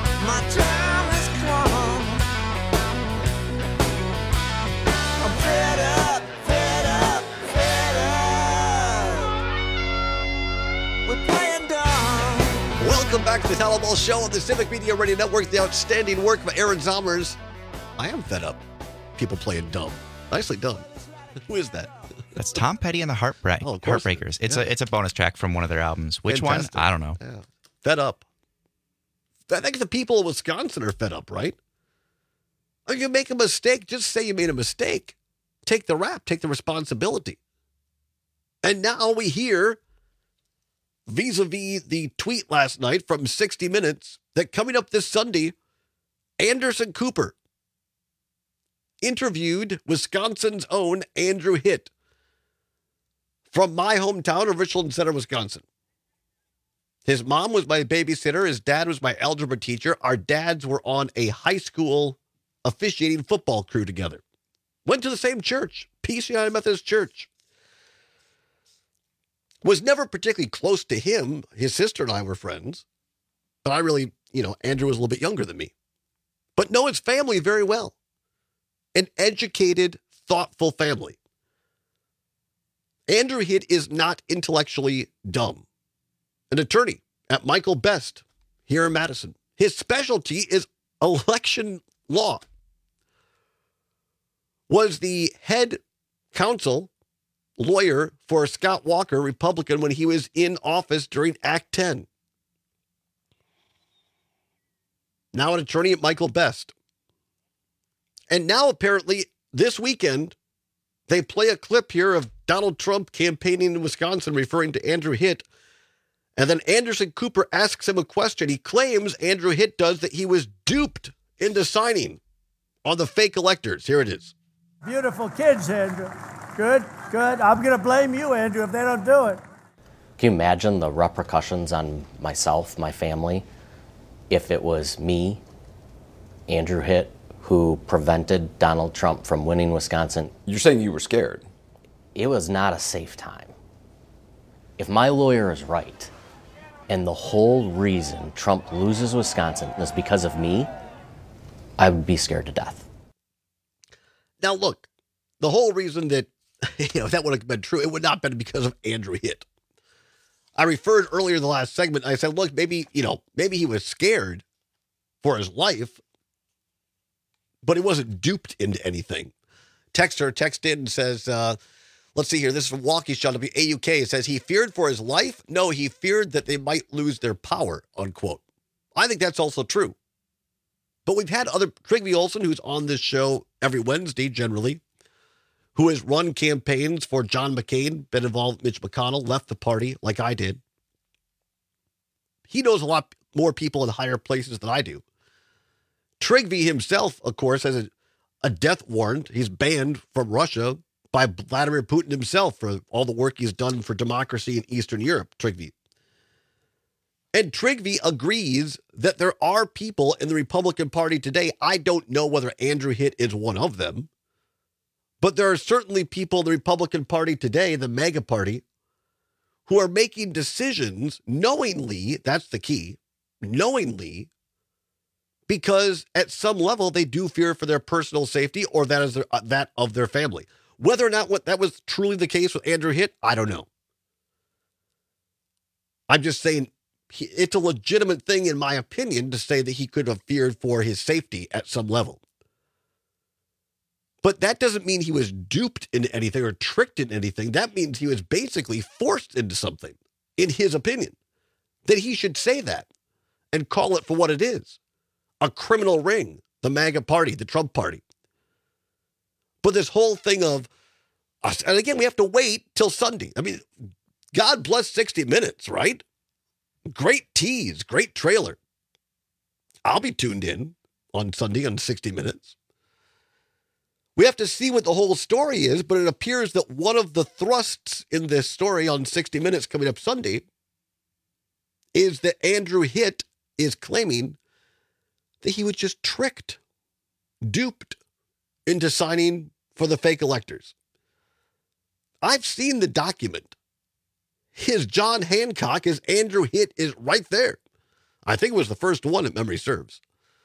I'm The Town Hall Ball Show on the Civic Media Radio Network. The outstanding work by Aaron Zomers. I am fed up. People playing dumb. Nicely done. Who is that? That's Tom Petty and the Heartbreak- oh, of course Heartbreakers. it is. It's Yeah. a it's a bonus track from one of their albums. Which Fantastic. one? I don't know. Yeah. Fed up. I think the people of Wisconsin are fed up, right? If you make a mistake, just say you made a mistake. Take the rap. Take the responsibility. And now we hear, vis-a-vis the tweet last night from sixty minutes, that coming up this Sunday, Anderson Cooper interviewed Wisconsin's own Andrew Hitt from my hometown of Richland Center, Wisconsin. His mom was my babysitter. His dad was my algebra teacher. Our dads were on a high school officiating football crew together. Went to the same church, Peace United Methodist Church. Was never particularly close to him. His sister and I were friends. But I really, you know, Andrew was a little bit younger than me. But know his family very well. An educated, thoughtful family. Andrew Hitt is not intellectually dumb. An attorney at Michael Best here in Madison. His specialty is election law. Was the head counsel lawyer for Scott Walker, Republican, when he was in office during Act ten. Now an attorney at Michael Best. And now apparently this weekend, they play a clip here of Donald Trump campaigning in Wisconsin, referring to Andrew Hitt. And then Anderson Cooper asks him a question. He claims, Andrew Hitt does, that he was duped into signing on the fake electors. Here it is. Beautiful kids, Andrew. Good, good. I'm going to blame you, Andrew, if they don't do it. Can you imagine the repercussions on myself, my family, if it was me, Andrew Hitt, who prevented Donald Trump from winning Wisconsin? You're saying you were scared? It was not a safe time. If my lawyer is right, and the whole reason Trump loses Wisconsin is because of me, I would be scared to death. Now, look, the whole reason that, you know, that would have been true, it would not have been because of Andrew Hitt. I referred earlier in the last segment, I said, look, maybe, you know, maybe he was scared for his life, but he wasn't duped into anything. Texter text in and says, uh, let's see here. This is from Walkie Shot W A U K. It says, he feared for his life? No, he feared that they might lose their power, unquote. I think that's also true. But we've had other, Trygve Olsen, who's on this show every Wednesday generally, who has run campaigns for John McCain, been involved with Mitch McConnell, left the party like I did. He knows a lot more people in higher places than I do. Trygve himself, of course, has a, a death warrant. He's banned from Russia by Vladimir Putin himself for all the work he's done for democracy in Eastern Europe, Trygve. And Trygve agrees that there are people in the Republican Party today. I don't know whether Andrew Hitt is one of them, but there are certainly people in the Republican Party today, the MAGA party, who are making decisions knowingly, that's the key, knowingly, because at some level they do fear for their personal safety or that is their, uh, that of their family. Whether or not what that was truly the case with Andrew Hitt, I don't know. I'm just saying he, it's a legitimate thing, in my opinion, to say that he could have feared for his safety at some level. But that doesn't mean he was duped into anything or tricked into anything. That means he was basically forced into something, in his opinion. That he should say that and call it for what it is. A criminal ring, the MAGA party, the Trump party. But this whole thing of, and again, we have to wait till Sunday. I mean, God bless sixty minutes, right? Great tease, great trailer. I'll be tuned in on Sunday on sixty minutes. We have to see what the whole story is, but it appears that one of the thrusts in this story on sixty minutes coming up Sunday is that Andrew Hitt is claiming that he was just tricked, duped into signing for the fake electors. I've seen the document. His John Hancock, his Andrew Hitt, is right there. I think it was the first one, if memory serves.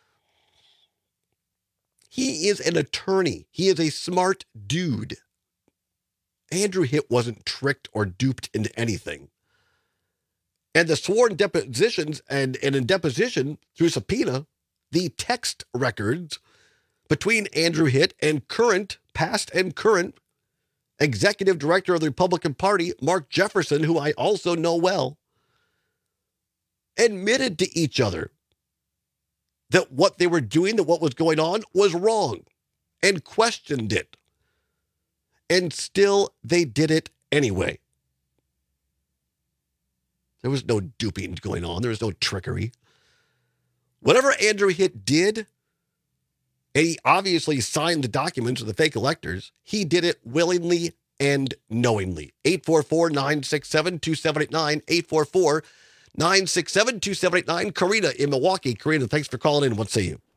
He is an attorney. He is a smart dude. Andrew Hitt wasn't tricked or duped into anything. And the sworn depositions and, and in deposition through subpoena, the text records between Andrew Hitt and current, past and current executive director of the Republican Party, Mark Jefferson, who I also know well, admitted to each other that what they were doing, that what was going on was wrong, and questioned it. And still they did it anyway. There was no duping going on. There was no trickery. Whatever Andrew Hitt did, and he obviously signed the documents of the fake electors, he did it willingly and knowingly. eight four four, nine six seven, two seven eight nine, eight four four, nine six seven, two seven eight nine. Karina in Milwaukee. Karina, thanks for calling in. What say you?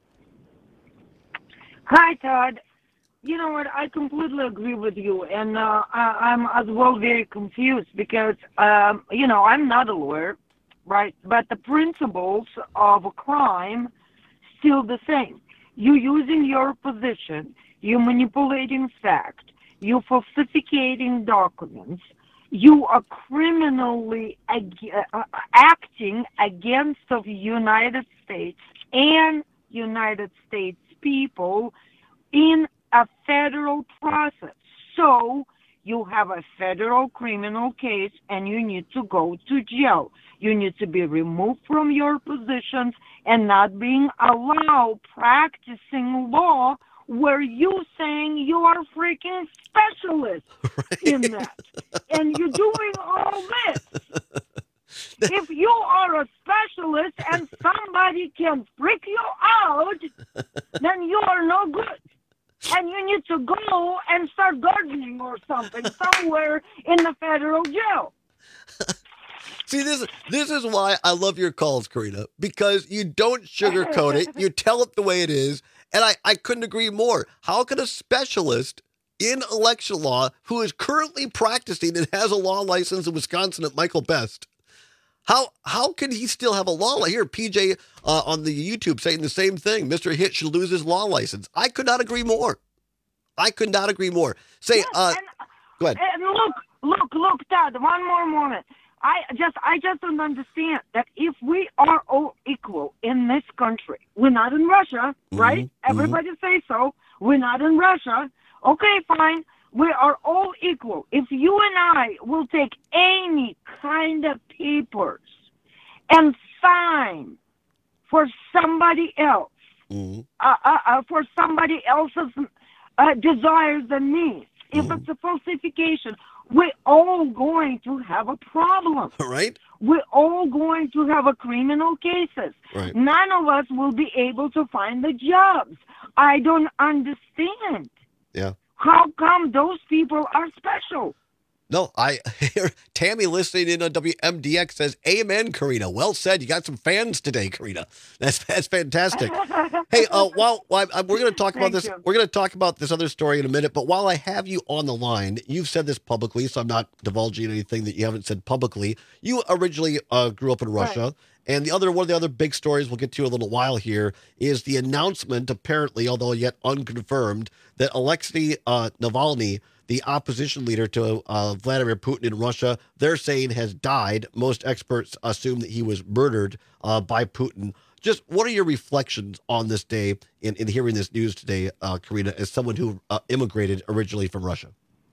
Hi, Todd. You know what? I completely agree with you, and uh, I, I'm as well very confused because, um, you know, I'm not a lawyer, right? But the principles of a crime still the same. You using your position, you manipulating fact, you falsificating documents, you are criminally ag- uh, acting against the United States and United States people in a federal process. So you have a federal criminal case and you need to go to jail. You need to be removed from your positions and not being allowed practicing law where you saying you are freaking specialist right. in that. And you're doing all this. If you are a specialist and somebody can freak you out, then you are no good. And you need to go and start gardening or something somewhere in the federal jail. See, this this is why I love your calls, Karina, because you don't sugarcoat it. You tell it the way it is. And I, I couldn't agree more. How can a specialist in election law who is currently practicing and has a law license in Wisconsin at Michael Best, how how can he still have a law license? Here, P J uh, on the YouTube saying the same thing. Mister Hitt should lose his law license. I could not agree more. I could not agree more. Say, yes, uh, and, go ahead. And look, look, look, Todd, one more moment. I just, I just don't understand that if we are all equal in this country, we're not in Russia, right? Mm-hmm. Everybody say so. We're not in Russia. Okay, fine. We are all equal. If you and I will take any kind of papers and sign for somebody else, mm-hmm. uh, uh, uh, for somebody else's uh, desires and needs, if mm-hmm. it's a falsification, we're all going to have a problem. Right? We're all going to have a criminal cases. Right. None of us will be able to find the jobs. I don't understand. Yeah. How come those people are special? No, I hear Tammy listening in on W M D X says, amen, Karina. Well said. You got some fans today, Karina. That's that's fantastic. Hey, uh, while, while I, we're going to talk about Thank this, you. we're going to talk about this other story in a minute. But while I have you on the line, you've said this publicly, so I'm not divulging anything that you haven't said publicly. You originally uh, grew up in Russia. Right. And the other one of the other big stories we'll get to in a little while here is the announcement, apparently, although yet unconfirmed, that Alexei uh, Navalny, the opposition leader to uh, Vladimir Putin in Russia, they're saying has died. Most experts assume that he was murdered uh, by Putin. Just what are your reflections on this day in, in hearing this news today, uh, Karina, as someone who uh, immigrated originally from Russia?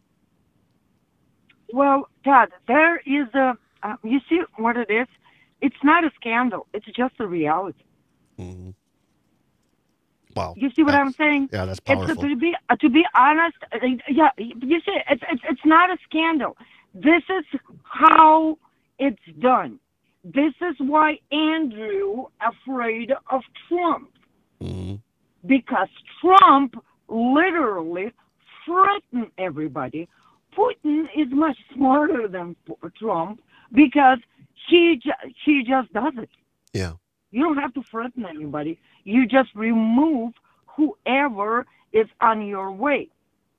Well, Todd, there is a, uh, you see what it is? It's not a scandal. It's just a reality. Mm-hmm. Wow. You see what that's, I'm saying? Yeah, that's powerful. It's, uh, to be uh, to be honest, uh, yeah, you see, it's, it's it's not a scandal. This is how it's done. This is why Andrew afraid of Trump. Mm-hmm. Because Trump literally threatened everybody. Putin is much smarter than Trump because he ju- he just does it. Yeah. You don't have to threaten anybody. You just remove whoever is on your way.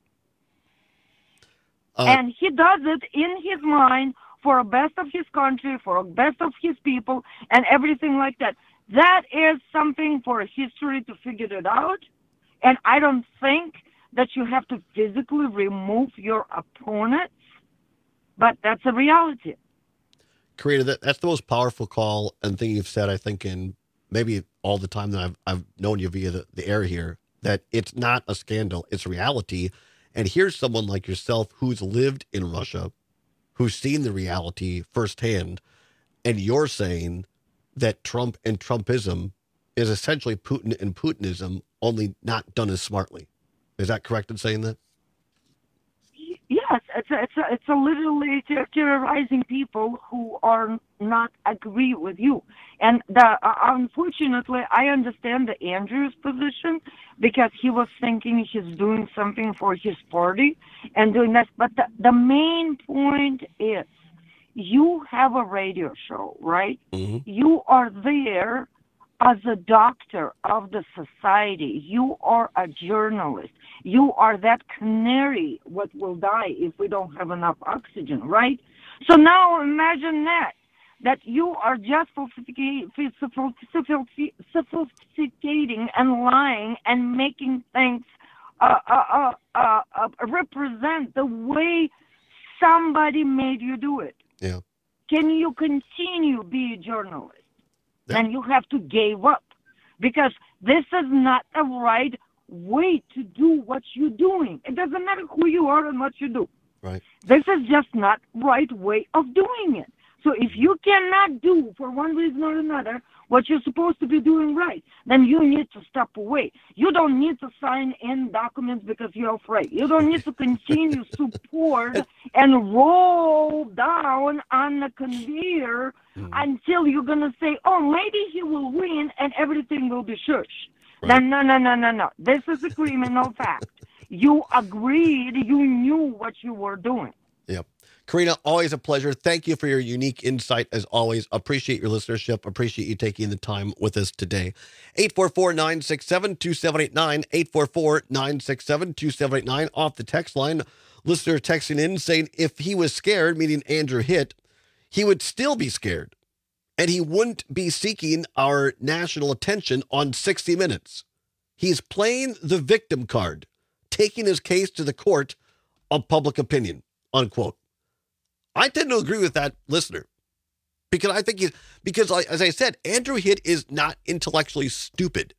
Uh, and he does it in his mind for the best of his country, for the best of his people, and everything like that. That is something for history to figure it out. And I don't think that you have to physically remove your opponents, but that's a reality. Karina, that, that's the most powerful call and thing you've said, I think, in maybe all the time that I've, I've known you via the, the air here, that it's not a scandal, it's reality. And here's someone like yourself who's lived in Russia, who's seen the reality firsthand, and you're saying that Trump and Trumpism is essentially Putin and Putinism, only not done as smartly. Is that correct in saying that? Yes, it's a, it's a, it's a literally terrorizing people who are not agree with you. And the, uh, unfortunately, I understand the Andrew's position because he was thinking he's doing something for his party and doing this. But the, the main point is you have a radio show, right? Mm-hmm. You are there as a doctor of the society. You are a journalist. You are that canary what will die if we don't have enough oxygen, right? So now imagine that, that you are just sophisticating and lying and making things uh, uh, uh, uh, uh, represent the way somebody made you do it. Yeah. Can you continue be a journalist? Yeah. And you have to give up because this is not the right way to do what you're doing. It doesn't matter who you are and what you do. Right. This is just not right way of doing it. So if you cannot do, for one reason or another, what you're supposed to be doing right, then you need to step away. You don't need to sign in documents because you're afraid. You don't need to continue support and roll down on the conveyor mm. until you're going to say, oh, maybe he will win and everything will be shush. Right. No, no, no, no, no, no. This is a criminal fact. You agreed, you knew what you were doing. Yep. Karina, always a pleasure. Thank you for your unique insight, as always. Appreciate your listenership. Appreciate you taking the time with us today. eight four four, nine six seven, two seven eight nine, eight four four, nine six seven, two seven eight nine. Off the text line, listener texting in saying if he was scared, meaning Andrew Hitt, he would still be scared. And he wouldn't be seeking our national attention on sixty minutes. He's playing the victim card, taking his case to the court of public opinion, unquote. I tend to agree with that listener because I think he's, because as I said, Andrew Hitt is not intellectually stupid.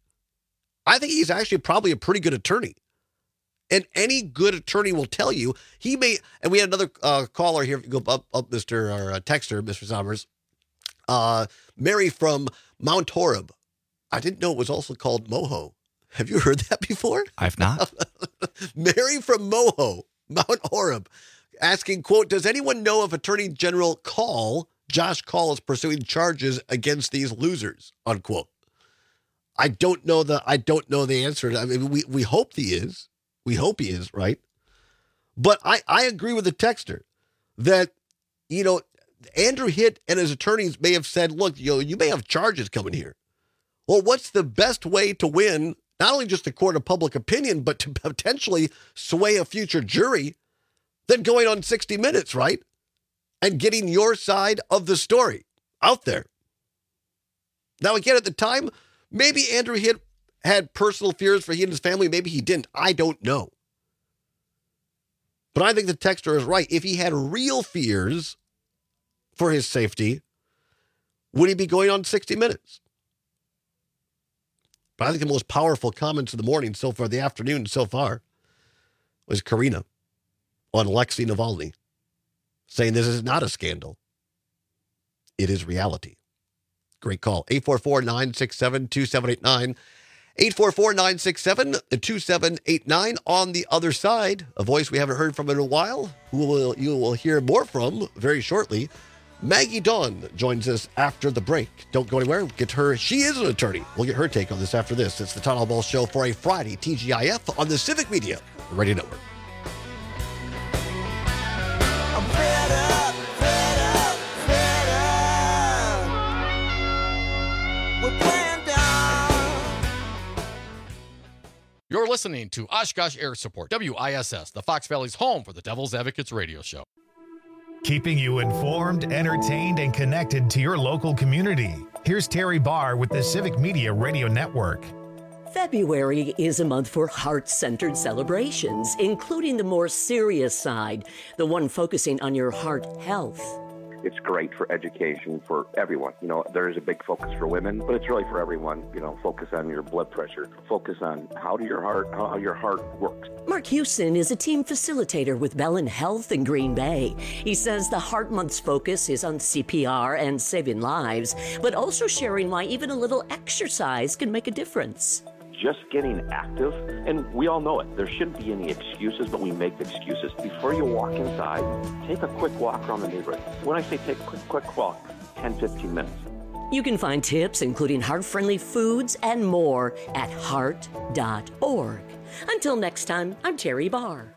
I think he's actually probably a pretty good attorney. And any good attorney will tell you he may, and we had another uh, caller here, go up, up Mister or uh, texter, Mister Sommers, uh, Mary from Mount Horeb. I didn't know it was also called Moho. Have you heard that before? I've not. Mary from Moho, Mount Horeb. Asking, quote, does anyone know if Attorney General Call, Josh Call, is pursuing charges against these losers, unquote? I don't know the, I don't know the answer. I mean, we, we hope he is. We hope he is, right? But I, I agree with the texter that, you know, Andrew Hitt and his attorneys may have said, look, you know, you may have charges coming here. Well, what's the best way to win, not only just the court of public opinion, but to potentially sway a future jury than going on sixty minutes, right? And getting your side of the story out there. Now, again, at the time, maybe Andrew Hitt had personal fears for he and his family. Maybe he didn't. I don't know. But I think the texter is right. If he had real fears for his safety, would he be going on sixty minutes? But I think the most powerful comments of the morning so far, the afternoon so far, was Karina on Alexei Navalny, saying this is not a scandal. It is reality. Great call. eight four four, nine six seven, two seven eight nine. eight four four, nine six seven, two seven eight nine. On the other side, a voice we haven't heard from in a while, who will, you will hear more from very shortly. Maggie Dawn joins us after the break. Don't go anywhere. Get her. She is an attorney. We'll get her take on this after this. It's the Todd Ball Show for a Friday, T G I F on the Civic Media Radio Network. You're listening to Oshkosh Air Support, W I S S, the Fox Valley's home for the Devil's Advocates radio show. Keeping you informed, entertained, and connected to your local community. Here's Terry Barr with the Civic Media Radio Network. February is a month for heart-centered celebrations, including the more serious side, the one focusing on your heart health. It's great for education for everyone. You know, there is a big focus for women, but it's really for everyone. You know, focus on your blood pressure, focus on how do your heart, how your heart works. Mark Houston is a team facilitator with Bellin Health in Green Bay. He says the Heart Month's focus is on C P R and saving lives, but also sharing why even a little exercise can make a difference. Just getting active, and we all know it. There shouldn't be any excuses, but we make excuses. Before you walk inside, take a quick walk around the neighborhood. When I say take a quick, quick walk, ten, fifteen minutes. You can find tips, including heart-friendly foods and more, at heart dot org. Until next time, I'm Terry Barr.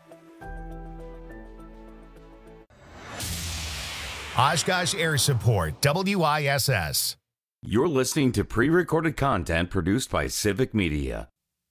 Oshkosh Air Support, W I S S. You're listening to pre-recorded content produced by Civic Media.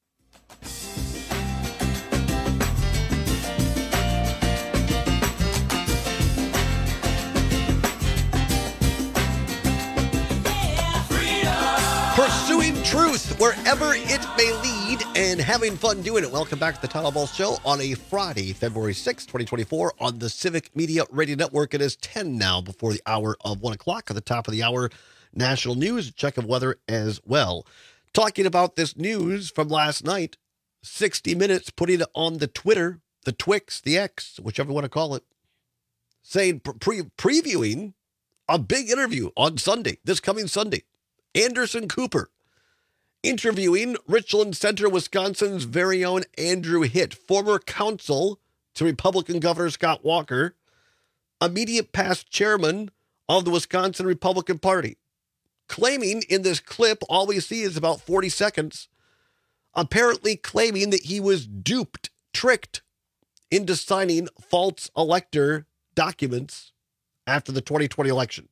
Pursuing truth wherever it may lead and having fun doing it. Welcome back to the Tyler Ball Show on a Friday, February sixth, twenty twenty-four on the Civic Media Radio Network. It is ten now before the hour of one o'clock. At the top of the hour, national news, check of weather as well. Talking about this news from last night, sixty minutes putting it on the Twitter, the Twix, the X, whichever you want to call it, saying pre- previewing a big interview on Sunday, this coming Sunday. Anderson Cooper interviewing Richland Center, Wisconsin's very own Andrew Hitt, former counsel to Republican Governor Scott Walker, immediate past chairman of the Wisconsin Republican Party, claiming in this clip, all we see is about forty seconds, apparently claiming that he was duped, tricked into signing false elector documents after the twenty twenty election.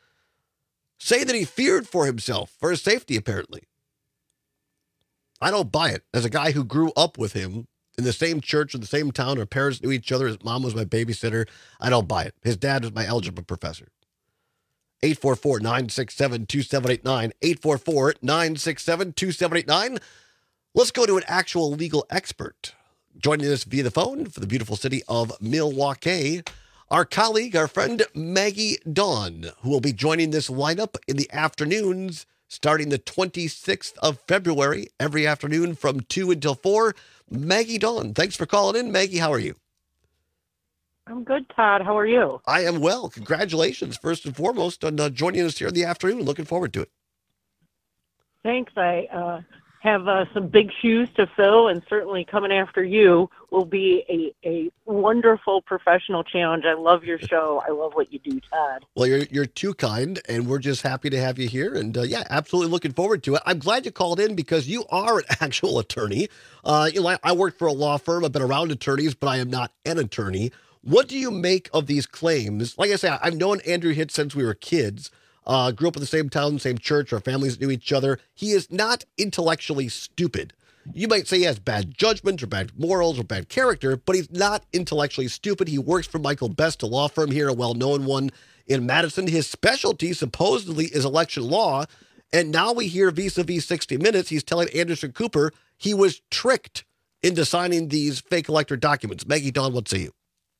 Say that he feared for himself, for his safety, apparently. I don't buy it. As a guy who grew up with him in the same church, in the same town, our parents knew each other, his mom was my babysitter, I don't buy it. His dad was my algebra professor. eight four four, nine six seven, two seven eight nine, eight four four, nine six seven, two seven eight nine. Let's go to an actual legal expert. Joining us via the phone for the beautiful city of Milwaukee, our colleague, our friend Maggie Dawn, who will be joining this lineup in the afternoons starting the twenty-sixth of February, every afternoon from two until four. Maggie Dawn, thanks for calling in. Maggie, how are you? I'm good, Todd. How are you? I am well. Congratulations, first and foremost, on uh, joining us here in the afternoon. Looking forward to it. Thanks. I uh, have uh, some big shoes to fill, and certainly coming after you will be a, a wonderful professional challenge. I love your show. I love what you do, Todd. Well, you're you're too kind, and we're just happy to have you here. And uh, yeah, absolutely looking forward to it. I'm glad you called in because you are an actual attorney. Uh, you know, I, I work for a law firm. I've been around attorneys, but I am not an attorney. What do you make of these claims? Like I say, I've known Andrew Hitt since we were kids. Uh, grew up in the same town, same church. Our families knew each other. He is not intellectually stupid. You might say he has bad judgment or bad morals or bad character, but he's not intellectually stupid. He works for Michael Best, a law firm here, a well-known one in Madison. His specialty supposedly is election law. And now we hear vis-a-vis sixty minutes, he's telling Anderson Cooper he was tricked into signing these fake elector documents. Maggie Dawn, what say you?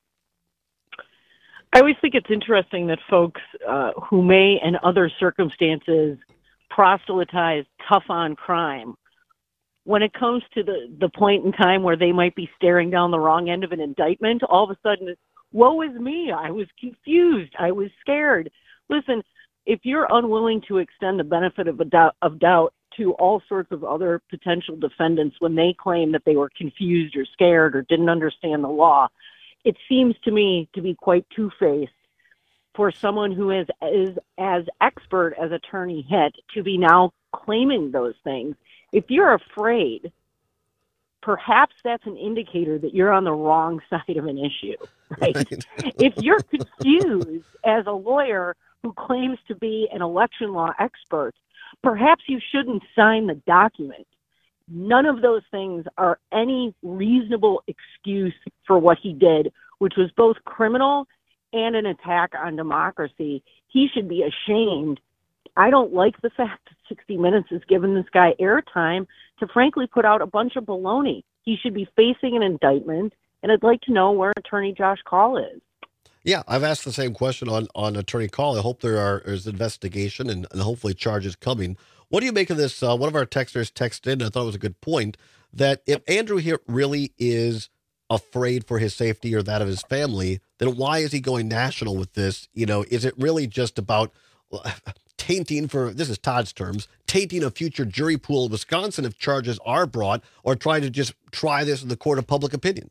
I always think it's interesting that folks uh, who may, in other circumstances, proselytize tough on crime, when it comes to the, the point in time where they might be staring down the wrong end of an indictment, all of a sudden, it's, woe is me, I was confused, I was scared. Listen, if you're unwilling to extend the benefit of, a doubt, of doubt to all sorts of other potential defendants when they claim that they were confused or scared or didn't understand the law, it seems to me to be quite two-faced for someone who is, is as expert as Attorney Hitt to be now claiming those things. If you're afraid, perhaps that's an indicator that you're on the wrong side of an issue, right? right. If you're confused as a lawyer who claims to be an election law expert, perhaps you shouldn't sign the document. None of those things are any reasonable excuse for what he did, which was both criminal and an attack on democracy. He should be ashamed. I don't like the fact that sixty minutes has given this guy airtime to frankly put out a bunch of baloney. He should be facing an indictment, and I'd like to know where Attorney Josh Kaul is. Yeah, I've asked the same question on, on Attorney Call. I hope there are is investigation and, and hopefully charges coming. What do you make of this? Uh, one of our texters texted in, I thought it was a good point, that if Andrew Hitt really is afraid for his safety or that of his family, then why is he going national with this? You know, is it really just about tainting, for this is Todd's terms, tainting a future jury pool of Wisconsin if charges are brought, or trying to just try this in the court of public opinion?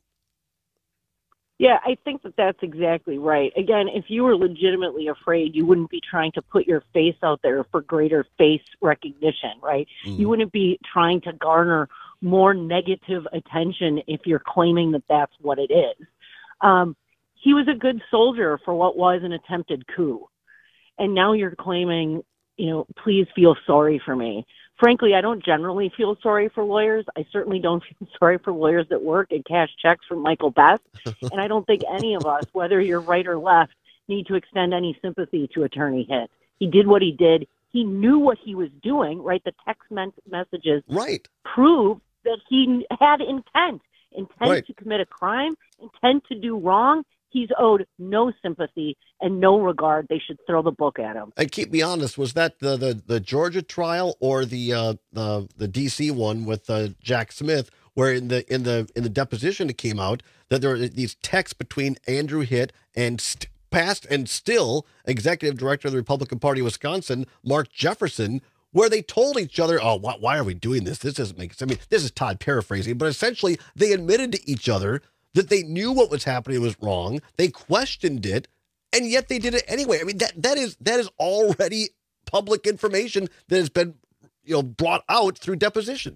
Yeah, I think that that's exactly right. Again, if you were legitimately afraid, you wouldn't be trying to put your face out there for greater face recognition, right? Mm. You wouldn't be trying to garner more negative attention if you're claiming that that's what it is. Um, he was a good soldier for what was an attempted coup. And now you're claiming, you know, please feel sorry for me. Frankly, I don't generally feel sorry for lawyers. I certainly don't feel sorry for lawyers that work and cash checks from Michael Best. And I don't think any of us, whether you're right or left, need to extend any sympathy to Attorney Hitt. He did what he did. He knew what he was doing, right? The text men- messages right. prove that he had intent, intent right. to commit a crime, intent to do wrong. He's owed no sympathy and no regard. They should throw the book at him. And keep me honest, was that the the, the Georgia trial or the uh, the the D C one with uh, Jack Smith, where in the in the in the deposition it came out that there were these texts between Andrew Hitt and st- past and still executive director of the Republican Party of Wisconsin, Mark Jefferson, where they told each other, "Oh, why, why are we doing this? This doesn't make sense." I mean, this is Todd paraphrasing, but essentially they admitted to each other that they knew what was happening was wrong. They questioned it, and yet they did it anyway. I mean, that that is that is already public information that has been, you know, brought out through deposition.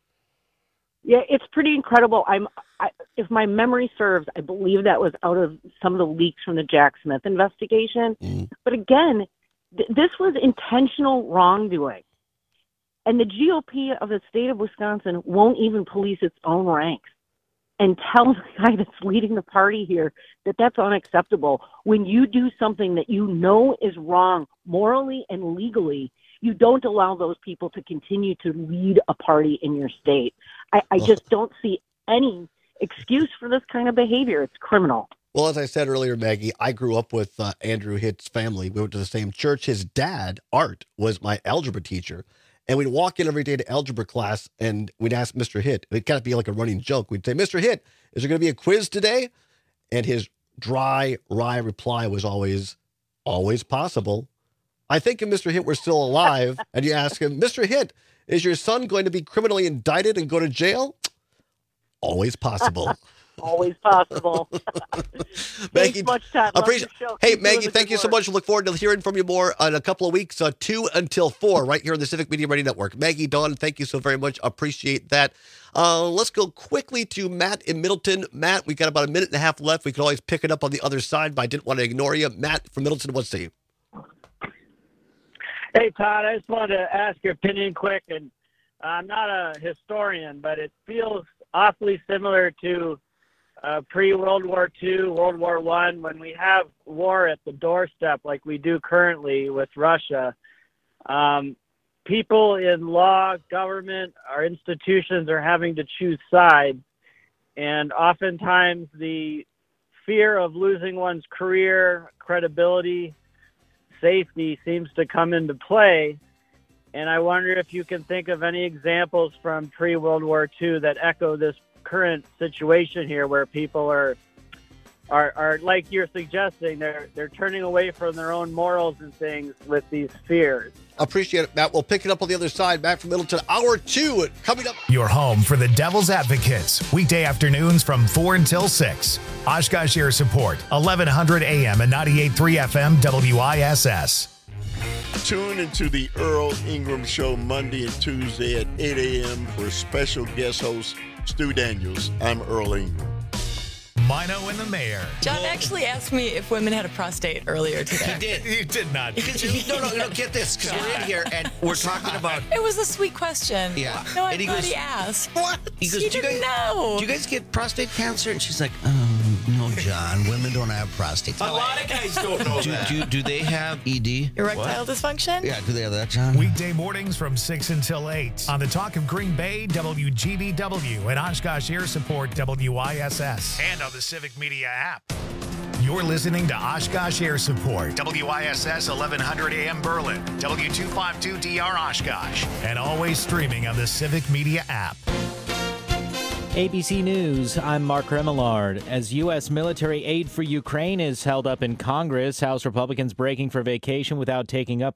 Yeah, it's pretty incredible. I'm, I, if my memory serves, I believe that was out of some of the leaks from the Jack Smith investigation. Mm. But again, th- this was intentional wrongdoing, and the G O P of the state of Wisconsin won't even police its own ranks and tell the guy that's leading the party here that that's unacceptable. When you do something that you know is wrong morally and legally, you don't allow those people to continue to lead a party in your state. I, I just don't see any excuse for this kind of behavior. It's criminal. Well, as I said earlier, Maggie, I grew up with uh, Andrew Hitt's family. We went to the same church. His dad, Art, was my algebra teacher. And we'd walk in every day to algebra class, and we'd ask Mister Hitt. It'd kind of be like a running joke. We'd say, "Mister Hitt, is there going to be a quiz today?" And his dry, wry reply was always, "Always possible." I think if Mister Hitt were still alive, and you ask him, "Mister Hitt, is your son going to be criminally indicted and go to jail?" Always possible. Always possible. Maggie, much time. Appreciate. Hey, Maggie, thank you so much. Look forward to hearing from you more in a couple of weeks, uh, two until four, right here on the Civic Media Radio Network. Maggie, Dawn, thank you so very much. Appreciate that. Uh, let's go quickly to Matt in Middleton. Matt, we got about a minute and a half left. We could always pick it up on the other side, but I didn't want to ignore you. Matt from Middleton, what say you? Hey, Todd, I just wanted to ask your opinion quick, and I'm not a historian, but it feels awfully similar to Uh, pre-World War Two, World War One, when we have war at the doorstep like we do currently with Russia. Um, people in law, government, our institutions are having to choose sides, and oftentimes the fear of losing one's career, credibility, safety seems to come into play. And I wonder if you can think of any examples from pre-World War Two that echo this current situation here, where people are, are, are like you're suggesting, they're they're turning away from their own morals and things with these fears. Appreciate it, Matt. We'll pick it up on the other side. Matt from Middleton, hour two coming up. Your home for the Devil's Advocates, weekday afternoons from four until six. Oshkosh Air Support, eleven hundred A M and ninety-eight point three F M W I S S. Tune into the Earl Ingram Show Monday and Tuesday at eight a.m. for special guest host Stu Daniels. I'm Earl Ingram. Mino and the Mayor. John actually asked me if women had a prostate earlier today. He did. You did not. no, no, no, get this, because we're in here and we're talking about... It was a sweet question. Yeah. No, I and he thought goes, he asked. What? He goes, he do you didn't guys, know. Do you guys get prostate cancer? And she's like, oh, no, John. Women don't have prostate. A lot of guys don't know do, that. Do, do they have E D? Erectile what? dysfunction? Yeah, do they have that, John? Weekday mornings from six until eight on the Talk of Green Bay, W G B W, and Oshkosh Air Support, W I S S, and on the Civic Media app. You're listening to Oshkosh Air Support, W I S S eleven hundred A M Berlin, W two fifty-two D R Oshkosh, and always streaming on the Civic Media app. A B C News, I'm Mark Remillard. As U S military aid for Ukraine is held up in Congress, House Republicans breaking for vacation without taking up